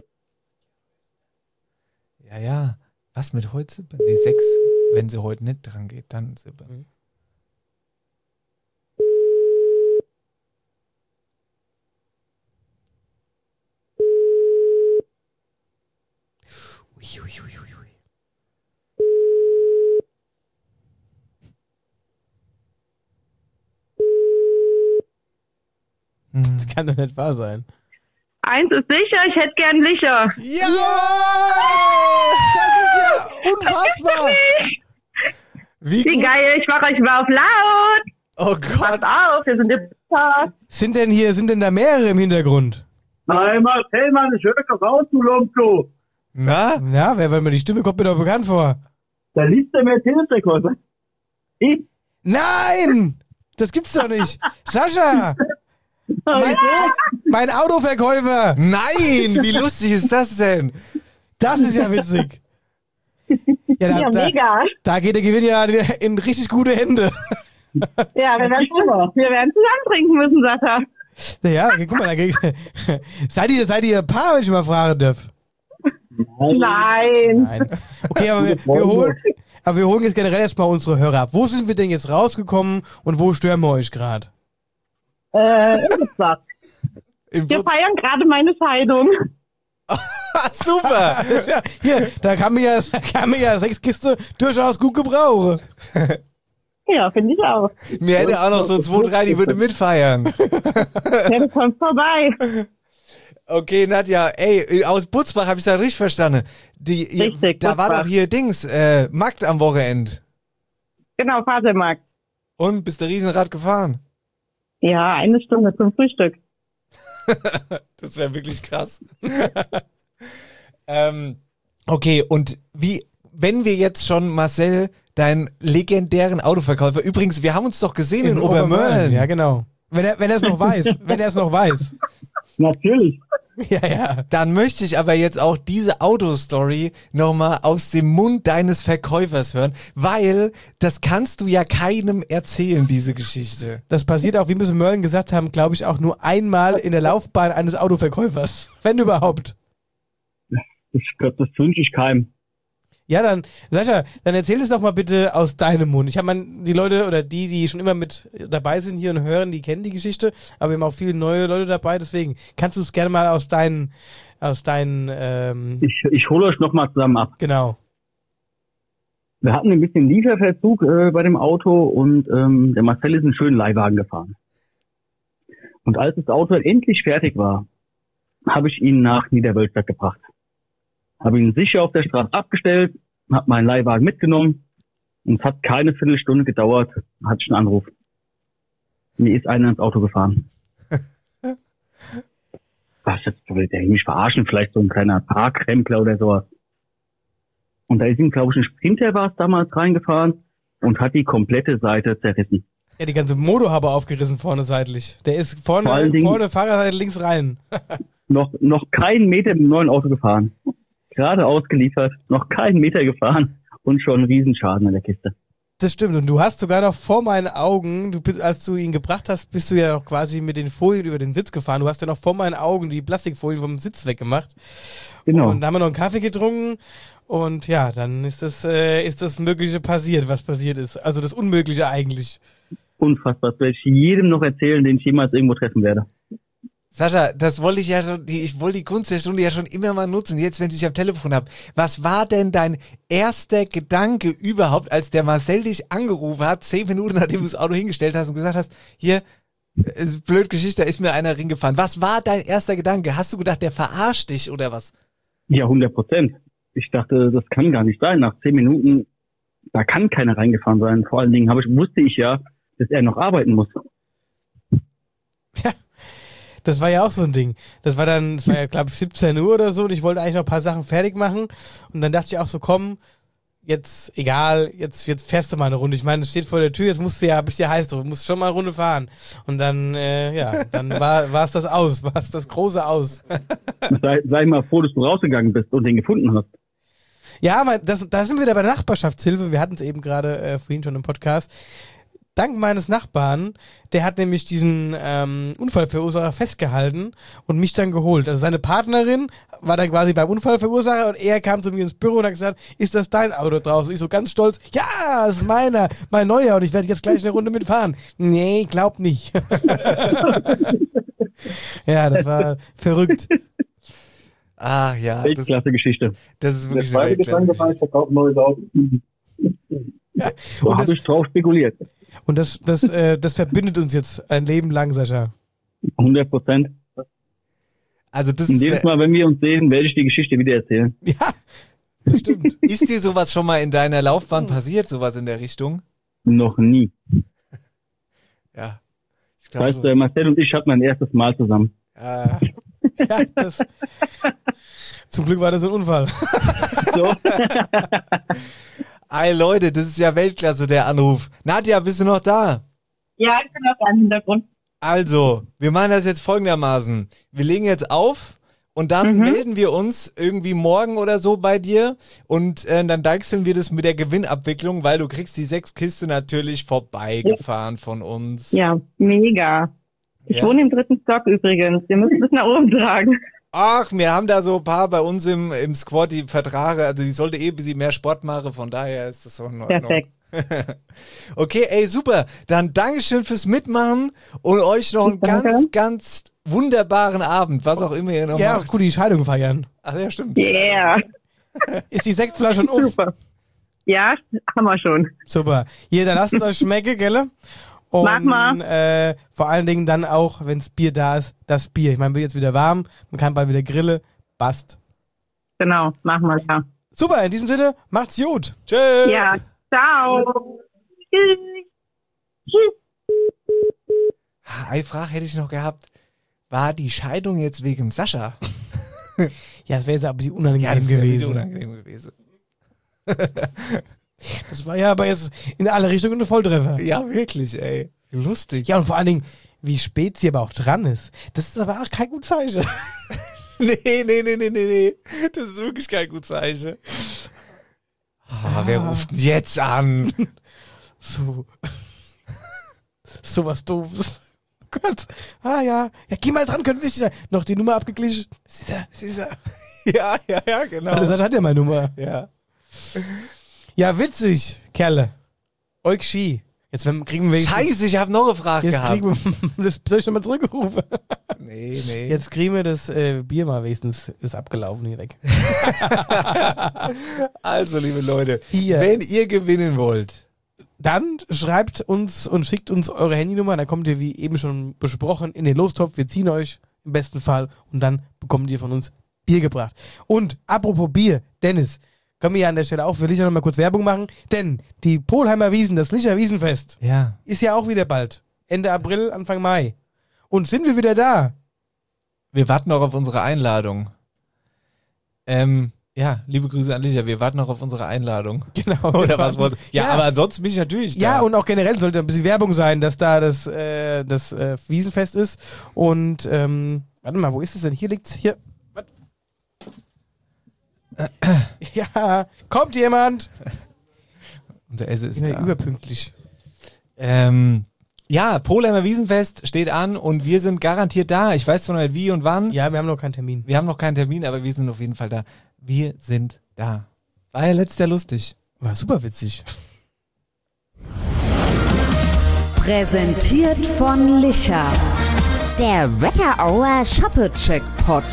Ja, ja. Was mit heute Sippe? Nee, sechs. Wenn sie heute nicht dran geht, dann Sippe. Mhm. Ui, ui, ui, ui, ui. Das kann doch nicht wahr sein. Eins ist sicher, ich hätte gern Licher. Ja! Das ist ja unfassbar! Wie Wie geil, ich mach euch mal auf laut. Oh Pass auf, wir sind im Podcast. Sind denn hier, sind denn da mehrere im Hintergrund? Nein, Marcel, Mann, ich höre doch raus, du Lumpo. Na? Ja, wer, weil mir die Stimme kommt mir doch bekannt vor. Da liest der Mercedes-Rekord. Ich? Nein! Das gibt's doch nicht. Sascha! Mein, mein Autoverkäufer! Nein! Wie lustig ist das denn? Das ist ja witzig. Ja, da, Ja, da, mega. da geht der Gewinn ja in richtig gute Hände. Ja, wir werden, wir werden zusammen trinken müssen, Sascha. Ja, guck mal, da kriegst seid ihr, seid ihr ein Paar, wenn ich mal fragen darf? Nein. Nein. Okay, aber wir, wir, holen, aber wir holen jetzt generell erstmal unsere Hörer ab. Wo sind wir denn jetzt rausgekommen und wo stören wir euch gerade? Äh, was? Wir feiern gerade meine Scheidung. Super! Das ist ja, hier, da kann mir ja, da kann mir ja sechs Kiste durchaus gut gebrauchen. Ja, finde ich auch. Mir hätte auch noch so zwei, drei, die würde mitfeiern. Ja, du kommst vorbei. Okay, Nadja, ey, aus Butzbach habe ich das richtig verstanden. Die, ihr, Richtig, da war Butzbach. doch hier Dings, äh, Markt am Wochenende. Genau, Fasermarkt. Und bist du Riesenrad gefahren? Ja, eine Stunde zum Frühstück. Das wäre wirklich krass. ähm, okay, und wie, wenn wir jetzt schon Marcel, deinen legendären Autoverkäufer, übrigens, wir haben uns doch gesehen in, in Obermörlen. Ja, genau. Wenn er, wenn er es noch weiß, wenn er es noch weiß. Natürlich. Ja, ja. Dann möchte ich aber jetzt auch diese Autostory nochmal aus dem Mund deines Verkäufers hören, weil das kannst du ja keinem erzählen, diese Geschichte. Das passiert auch, wie wir es in Mörlen gesagt haben, glaube ich, auch nur einmal in der Laufbahn eines Autoverkäufers. Wenn überhaupt. Das, das wünsche ich keinem. Ja, dann, Sascha, dann erzähl es doch mal bitte aus deinem Mund. Ich habe man die Leute oder die, die schon immer mit dabei sind hier und hören, die kennen die Geschichte, aber wir haben auch viele neue Leute dabei, deswegen kannst du es gerne mal aus deinen, aus deinen, ähm Ich, ich hole euch nochmal zusammen ab. Genau. Wir hatten ein bisschen Lieferverzug äh, bei dem Auto und ähm, der Marcel ist einen schönen Leihwagen gefahren. Und als das Auto endlich fertig war, habe ich ihn nach Niederwölstadt gebracht. Habe ihn sicher auf der Straße abgestellt, habe meinen Leihwagen mitgenommen und es hat keine Viertelstunde gedauert, hatte ich einen Anruf. Mir ist einer ins Auto gefahren. Was jetzt, will der mich verarschen, vielleicht so ein kleiner Parkrempler oder sowas. Und da ist ihm, glaube ich, ein Sprinter war es damals reingefahren und hat die komplette Seite zerrissen. Ja, die ganze Motorhaube aufgerissen vorne seitlich. Der ist vorne, Vor allen Dingen- vorne Fahrerseite links rein. Noch, noch keinen Meter mit dem neuen Auto gefahren. Gerade ausgeliefert, noch keinen Meter gefahren und schon ein Riesenschaden in der Kiste. Das stimmt. Und du hast sogar noch vor meinen Augen, du, bist- als du ihn gebracht hast, bist du ja noch quasi mit den Folien über den Sitz gefahren. Du hast ja noch vor meinen Augen die Plastikfolien vom Sitz weggemacht. Genau. Und dann haben wir noch einen Kaffee getrunken. Und ja, dann ist das, äh, ist das Mögliche passiert, was passiert ist. Also das Unmögliche eigentlich. Unfassbar. Das werde ich jedem noch erzählen, den ich jemals irgendwo treffen werde. Sascha, das wollte ich ja schon, die, ich wollte die Kunst der Stunde ja schon immer mal nutzen, jetzt, wenn ich dich am Telefon habe. Was war denn dein erster Gedanke überhaupt, als der Marcel dich angerufen hat, zehn Minuten nachdem du das Auto hingestellt hast und gesagt hast, hier, ist blöd Geschichte, da ist mir einer Ring gefahren. Was war dein erster Gedanke? Hast du gedacht, der verarscht dich oder was? Ja, hundert Prozent. Ich dachte, das kann gar nicht sein. Nach zehn Minuten, da kann keiner reingefahren sein. Vor allen Dingen habe ich, wusste ich ja, dass er noch arbeiten muss. Das war ja auch so ein Ding. Das war dann, das war ja, glaube ich, siebzehn Uhr oder so und ich wollte eigentlich noch ein paar Sachen fertig machen und dann dachte ich auch so, komm, jetzt, egal, jetzt, jetzt fährst du mal eine Runde. Ich meine, es steht vor der Tür, jetzt musst du ja, bist ja heiß drauf, musst schon mal eine Runde fahren. Und dann, äh, ja, dann war war es das aus, war es das große Aus. Sei, sei mal froh, dass du rausgegangen bist und den gefunden hast. Ja, aber das, da sind wir wieder bei der Nachbarschaftshilfe. Wir hatten es eben gerade äh, vorhin schon im Podcast. Dank meines Nachbarn, der hat nämlich diesen ähm, Unfallverursacher festgehalten und mich dann geholt. Also seine Partnerin war dann quasi beim Unfallverursacher und er kam zu mir ins Büro und hat gesagt, ist das dein Auto draußen? Ich so ganz stolz, ja, das ist meiner, mein neuer und ich werde jetzt gleich eine Runde mitfahren. Nee, glaub nicht. Ja, das war verrückt. Ah ja, das, Klasse Geschichte. das ist wirklich Der eine zweite Gedanke war, ich verkaufe ein neues Auto. Ja, So und habe das, ich drauf spekuliert. und das, das, äh, das verbindet uns jetzt ein Leben lang, Sascha. hundert Prozent. Also das Und ist, jedes äh, Mal, wenn wir uns sehen, werde ich die Geschichte wieder erzählen. Ja, das stimmt. ist dir sowas schon mal in deiner Laufbahn passiert, sowas in der Richtung? Noch nie. Ja. Ich Das glaube heißt, so. äh, Marcel und ich hatten mein erstes Mal zusammen. Ja. Ja, das, zum Glück war das ein Unfall. So. Ey Leute, das ist ja Weltklasse, der Anruf. Nadja, bist du noch da? Ja, ich bin noch da im Hintergrund. Also, wir machen das jetzt folgendermaßen. Wir legen jetzt auf und dann Mhm. melden wir uns irgendwie morgen oder so bei dir und äh, dann deichseln wir das mit der Gewinnabwicklung, weil du kriegst die sechs Kiste natürlich vorbeigefahren von uns. Ja, mega. Ich Ja. wohne im dritten Stock übrigens. Wir müssen es nach oben tragen. Ach, wir haben da so ein paar bei uns im, im Squad, die Vertrage, also die sollte eh ein bisschen mehr Sport machen, von daher ist das so in Ordnung. Perfekt. Okay, ey, super. Dann Dankeschön fürs Mitmachen und euch noch einen Danke. ganz, ganz wunderbaren Abend, was auch immer ihr noch Ja, macht. gut, die Scheidung feiern. Ach ja, stimmt. Yeah. Ist die Sektflasche schon auf? Super. Ja, haben wir schon. Super. Hier, dann lasst es euch schmecken, gell? Und Mach mal. Äh, vor allen Dingen dann auch, wenn das Bier da ist, das Bier. Ich meine, wird jetzt wieder warm, man kann bald wieder grillen. Passt. Genau, machen wir ja. Super, in diesem Sinne, macht's gut. Tschüss. Ja, ciao. Tschüss. Tschüss. Eine Frage hätte ich noch gehabt. War die Scheidung jetzt wegen Sascha? Ja, das wäre jetzt aber ein bisschen unangenehm das wäre ein bisschen gewesen. unangenehm gewesen. Das war ja aber jetzt in alle Richtungen ein Volltreffer. Ja, wirklich, ey. Lustig. Ja, und vor allen Dingen, wie spät sie aber auch dran ist. Das ist aber auch kein gutes Zeichen. Nee, nee, nee, nee, nee, nee. Das ist wirklich kein gutes Zeichen. Ah, wer ruft denn jetzt an? So. So was Doofes. Oh Gott. Ah ja. Ja, geh mal dran, könnte wichtig sein. Noch die Nummer abgeglichen. Das ist er, das ist er. Ja, ja, ja, genau. Weil das hat ja meine Nummer. Ja. Ja, witzig, Kerle. Euk Ski. Jetzt wenn- kriegen wir... Scheiße, ich habe noch eine Frage Jetzt gehabt. kriegen wir... Das soll ich nochmal zurückrufen? Nee, nee. Jetzt kriegen wir das äh, Bier mal wenigstens. Ist abgelaufen hier weg. Also, liebe Leute, Hier. wenn ihr gewinnen wollt, Dann schreibt uns und schickt uns eure Handynummer. Dann kommt ihr, wie eben schon besprochen, in den Lostopf. Wir ziehen euch im besten Fall und dann bekommt ihr von uns Bier gebracht. Und apropos Bier, Dennis, können wir ja an der Stelle auch für Licher noch mal kurz Werbung machen, denn die Polheimer Wiesen, das Licher Wiesenfest, ja, ist ja auch wieder bald. Ende April, Anfang Mai. Und sind wir wieder da? wir warten noch auf unsere Einladung. Ähm, ja, liebe Grüße an Licha, wir warten noch auf unsere Einladung. Genau. Oder was wollt ja, Ja. aber ansonsten bin ich natürlich da. Ja, und auch generell sollte ein bisschen Werbung sein, dass da das, äh, das äh, Wiesenfest ist. Und, ähm, warte mal, wo ist es denn? Hier liegt's. Hier. Warte. Ja, kommt jemand? Unser Esse ist Ja, da. überpünktlich. Ähm, ja, Polheimer Wiesenfest steht an und wir sind garantiert da. Ich weiß zwar noch nicht wie und wann. Ja, wir haben noch keinen Termin. Wir haben noch keinen Termin, aber wir sind auf jeden Fall da. Wir sind da. War ja letztes Jahr lustig. War super witzig. Präsentiert von Licher. Der Wetterauer Shoppe-Checkpot.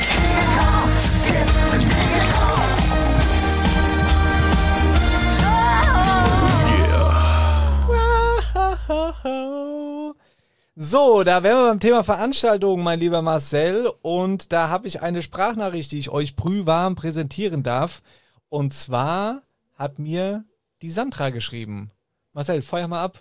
So, da wären wir beim Thema Veranstaltungen, mein lieber Marcel. Und da habe ich eine Sprachnachricht, die ich euch brühwarm präsentieren darf. Und zwar hat mir die Sandra geschrieben. Marcel, feuer mal ab.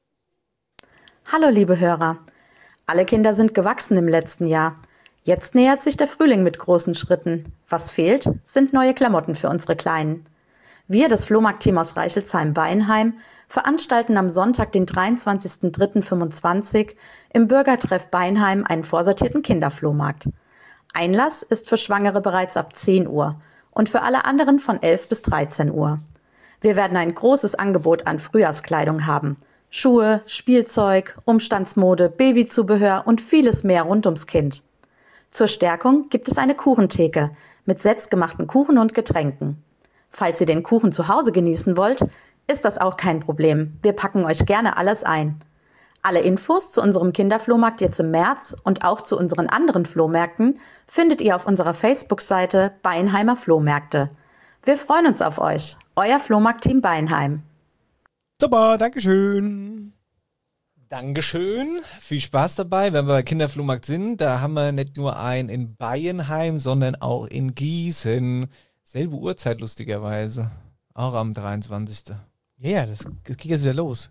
Hallo liebe Hörer. Alle Kinder sind gewachsen im letzten Jahr. Jetzt nähert sich der Frühling mit großen Schritten. Was fehlt, sind neue Klamotten für unsere Kleinen. Wir, das Flohmarktteam aus Reichelsheim-Beinheim, veranstalten am Sonntag, den dreiundzwanzigsten dritten fünfundzwanzig im Bürgertreff Beinheim einen vorsortierten Kinderflohmarkt. Einlass ist für Schwangere bereits ab zehn Uhr und für alle anderen von elf bis dreizehn Uhr. Wir werden ein großes Angebot an Frühjahrskleidung haben. Schuhe, Spielzeug, Umstandsmode, Babyzubehör und vieles mehr rund ums Kind. Zur Stärkung gibt es eine Kuchentheke mit selbstgemachten Kuchen und Getränken. Falls ihr den Kuchen zu Hause genießen wollt, ist das auch kein Problem. Wir packen euch gerne alles ein. Alle Infos zu unserem Kinderflohmarkt jetzt im März und auch zu unseren anderen Flohmärkten findet ihr auf unserer Facebook-Seite Beinheimer Flohmärkte. Wir freuen uns auf euch. Euer Flohmarktteam Beinheim. Super, Dankeschön. Dankeschön. Viel Spaß dabei, wenn wir bei Kinderflohmarkt sind. Da haben wir nicht nur einen in Beinheim, sondern auch in Gießen. Selbe Uhrzeit lustigerweise. Auch am dreiundzwanzigsten Ja, yeah, das, das geht jetzt wieder los.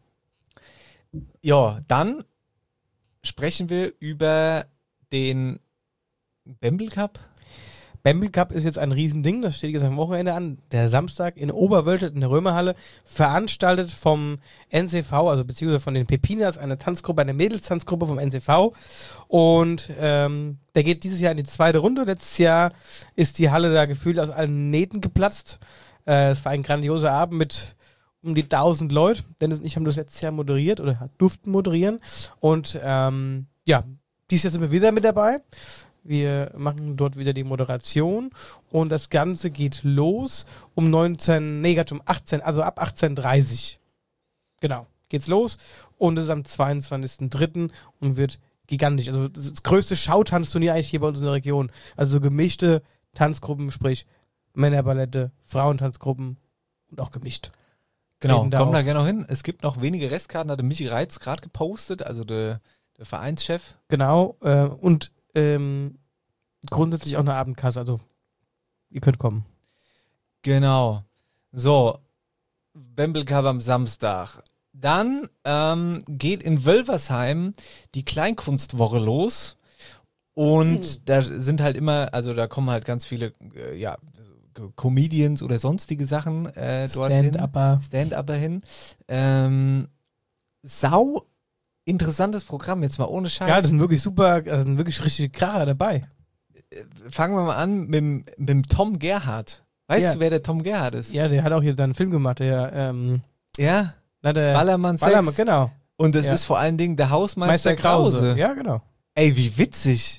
Ja, dann sprechen wir über den Bembel Cup. Bembel Cup ist jetzt ein Riesending, das steht jetzt am Wochenende an. Der Samstag in Oberwölstadt in der Römerhalle, veranstaltet vom N C V, also beziehungsweise von den Pepinas, eine Tanzgruppe, eine Mädelstanzgruppe vom N C V. Und ähm, der geht dieses Jahr in die zweite Runde. Letztes Jahr ist die Halle da gefühlt aus allen Nähten geplatzt. Äh, es war ein grandioser Abend mit um die tausend Leute. Dennis und ich haben das letztes Jahr moderiert oder durften moderieren. Und ähm, ja, dieses Jahr sind wir wieder mit dabei. Wir machen dort wieder die Moderation und das Ganze geht los um neunzehn, nee, um achtzehn, also ab achtzehn Uhr dreißig. Genau, geht's los und es ist am zweiundzwanzigsten dritten und wird gigantisch. Also das, ist das größte Schautanzturnier eigentlich hier bei uns in der Region. Also so gemischte Tanzgruppen, sprich Männerballette, Frauentanzgruppen und auch gemischt. Genau, kommen da gerne noch hin. Es gibt noch wenige Restkarten, hatte Michi Reitz gerade gepostet, also der, der Vereinschef. Genau, äh, und Ähm, grundsätzlich auch eine Abendkasse, also ihr könnt kommen. Genau. So, Bembel Cup am Samstag. Dann ähm, geht in Wölversheim die Kleinkunstwoche los und mhm. da sind halt immer, also da kommen halt ganz viele, äh, ja, Comedians oder sonstige Sachen äh, dorthin. Stand-Upper. Stand-Upper hin. Ähm, sau interessantes Programm, jetzt mal ohne Scheiß. Ja, das sind wirklich super, das sind wirklich richtige Kracher dabei. Fangen wir mal an mit, mit dem Tom Gerhardt. Weißt ja. du, wer der Tom Gerhardt ist? Ja, der hat auch hier dann einen Film gemacht, der, ähm, ja, na, der Ballermann Sex. Ballermann, genau. Und das ja. ist vor allen Dingen der Hausmeister Meister Krause. Krause. Ja, genau. Ey, wie witzig.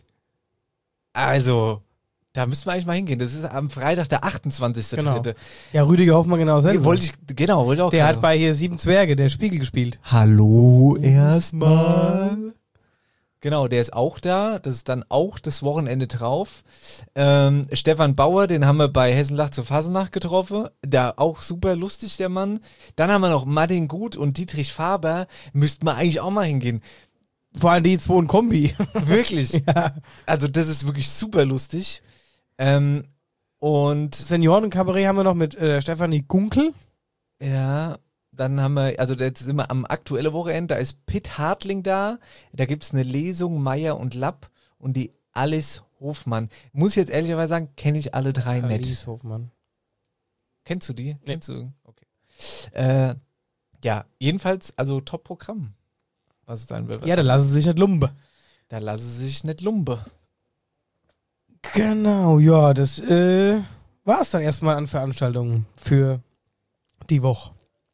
Also, da müssen wir eigentlich mal hingehen. Das ist am Freitag, der achtundzwanzigste Genau. dritte Ja, Rüdiger Hoffmann genau selber. Wollte ich, genau, wollte auch Der gerade. hat bei hier Sieben Zwerge, der Spiegel gespielt. Hallo erstmal. Genau, der ist auch da. Das ist dann auch das Wochenende drauf. Ähm, Stefan Bauer, den haben wir bei Hessenlach zur Fasnacht getroffen. Da auch super lustig, der Mann. Dann haben wir noch Martin Gut und Dietrich Faber. Müssten wir eigentlich auch mal hingehen. Vor allem die zwei in Kombi. Wirklich. Ja. Also das ist wirklich super lustig. Ähm, und Seniorenkabarett haben wir noch mit äh, Stefanie Gunkel. Ja, dann haben wir, also jetzt sind wir am aktuellen Wochenende, da ist Pitt Hartling da, da gibt es eine Lesung, Meier und Lapp und die Alice Hofmann. Muss ich jetzt ehrlicherweise sagen, kenne ich alle drei nicht. Alice Hofmann. Kennst du die? Nee. Kennst du? Okay. Äh, ja, jedenfalls, also Top-Programm. Was es sein wird. Ja, da lassen sie sich nicht lumpe. Da lassen sie sich nicht lumpe. Genau, ja, das äh, war es dann erstmal an Veranstaltungen für die Woche.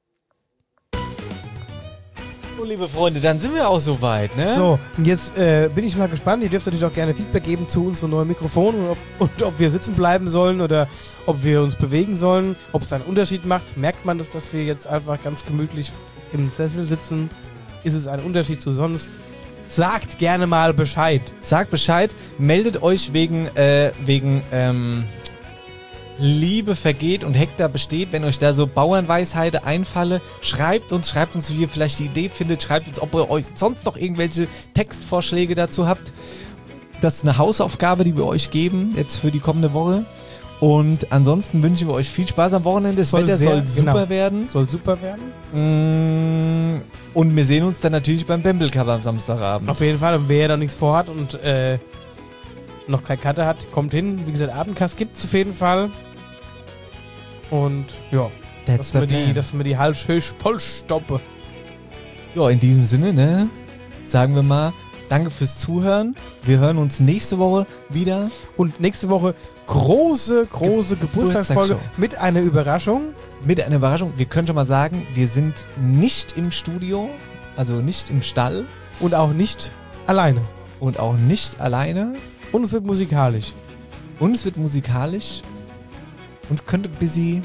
So, liebe Freunde, dann sind wir auch soweit, ne? So, und jetzt äh, bin ich mal gespannt. Ihr dürft natürlich auch gerne Feedback geben zu unserem neuen Mikrofon und ob, und ob wir sitzen bleiben sollen oder ob wir uns bewegen sollen, ob es einen Unterschied macht. Merkt man das, dass wir jetzt einfach ganz gemütlich im Sessel sitzen? Ist es ein Unterschied zu sonst? sagt gerne mal Bescheid. Sagt Bescheid, meldet euch wegen, äh, wegen, ähm, Liebe vergeht und Hektar besteht, wenn euch da so Bauernweisheiten einfalle, schreibt uns, schreibt uns, wie ihr vielleicht die Idee findet, schreibt uns, ob ihr euch sonst noch irgendwelche Textvorschläge dazu habt. Das ist eine Hausaufgabe, die wir euch geben, jetzt für die kommende Woche. Und ansonsten wünschen wir euch viel Spaß am Wochenende. Das Soll Wetter sehr- soll super genau. werden. Soll super werden. Mm, Und wir sehen uns dann natürlich beim Bamble Cup am Samstagabend. Auf jeden Fall. Und wer noch nichts vorhat und äh, noch keine Karte hat, kommt hin. Wie gesagt, Abendkass gibt es auf jeden Fall. Und ja, That's dass wir, the die, plan. dass wir die Halsschöch vollstoppen. Ja, in diesem Sinne, ne, sagen wir mal, danke fürs Zuhören. Wir hören uns nächste Woche wieder. Und nächste Woche große, große Geburtstagsfolge Geburtstagsshow. mit einer Überraschung. Mit einer Überraschung. Wir können schon mal sagen, wir sind nicht im Studio, also nicht im Stall. Und auch nicht alleine. Und auch nicht alleine. Und es wird musikalisch. Und es wird musikalisch. Und es könnte ein bisschen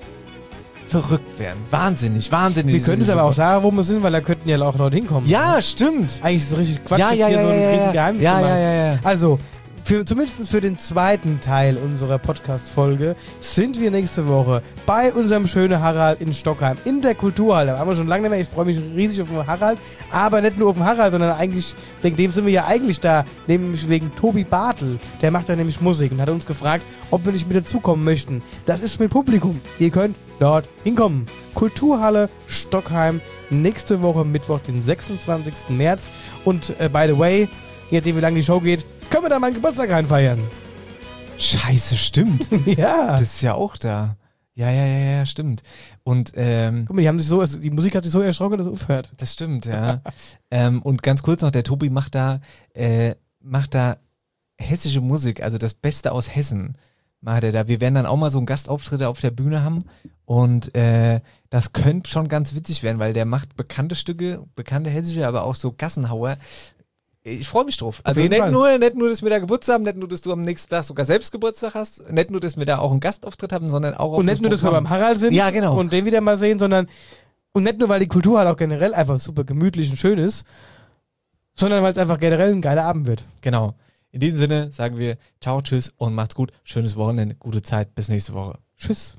verrückt werden. Wahnsinnig, wahnsinnig. Wir können es aber auch sagen, wo wir sind, weil da könnten ja auch Leute hinkommen. Ja, stimmt. Eigentlich ist es richtig Quatsch, Ja, jetzt ja, hier ja, so ein ja, riesiges ja. Geheimnis Ja, zu machen. ja, ja, ja. Also, für, zumindest für den zweiten Teil unserer Podcast-Folge sind wir nächste Woche bei unserem schönen Harald in Stockheim in der Kulturhalle. Da haben wir schon lange nicht mehr. Ich freue mich riesig auf den Harald. Aber nicht nur auf den Harald, sondern eigentlich, wegen dem sind wir ja eigentlich da, nämlich wegen Tobi Bartel. Der macht da nämlich Musik und hat uns gefragt, ob wir nicht mit dazukommen möchten. Das ist mit Publikum. Ihr könnt dort hinkommen. Kulturhalle Stockheim, nächste Woche Mittwoch, den sechsundzwanzigsten März. Und äh, by the way, je nachdem wie lange die Show geht, können wir da meinen Geburtstag reinfeiern. Scheiße, stimmt. Ja. Das ist ja auch da. Ja, ja, ja, ja, stimmt. Und, ähm, Guck mal, die haben sich so, also die Musik hat sich so erschrocken, dass es aufhört. Das stimmt, ja. ähm, und ganz kurz noch, der Tobi macht da, äh, macht da hessische Musik, also das Beste aus Hessen. Macht er da. Wir werden dann auch mal so einen Gastauftritt auf der Bühne haben und äh, das könnte schon ganz witzig werden, weil der macht bekannte Stücke, bekannte hessische, aber auch so Gassenhauer. Ich freue mich drauf. Also jeden nicht Fall. nur, nicht nur, dass wir da Geburtstag haben, nicht nur, dass du am nächsten Tag sogar selbst Geburtstag hast, nicht nur, dass wir da auch einen Gastauftritt haben, sondern auch auf Und nicht nur, dass wir beim Harald sind Ja, genau. und den wieder mal sehen, sondern und nicht nur, weil die Kultur halt auch generell einfach super gemütlich und schön ist, sondern weil es einfach generell ein geiler Abend wird. Genau. In diesem Sinne sagen wir ciao, tschüss und macht's gut. Schönes Wochenende, gute Zeit, bis nächste Woche. Tschüss.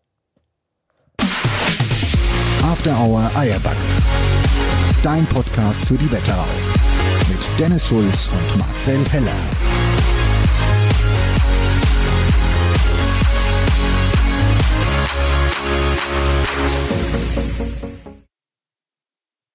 After Hour Eierback. Dein Podcast für die Wetterau. Mit Dennis Schulz und Marcel Heller.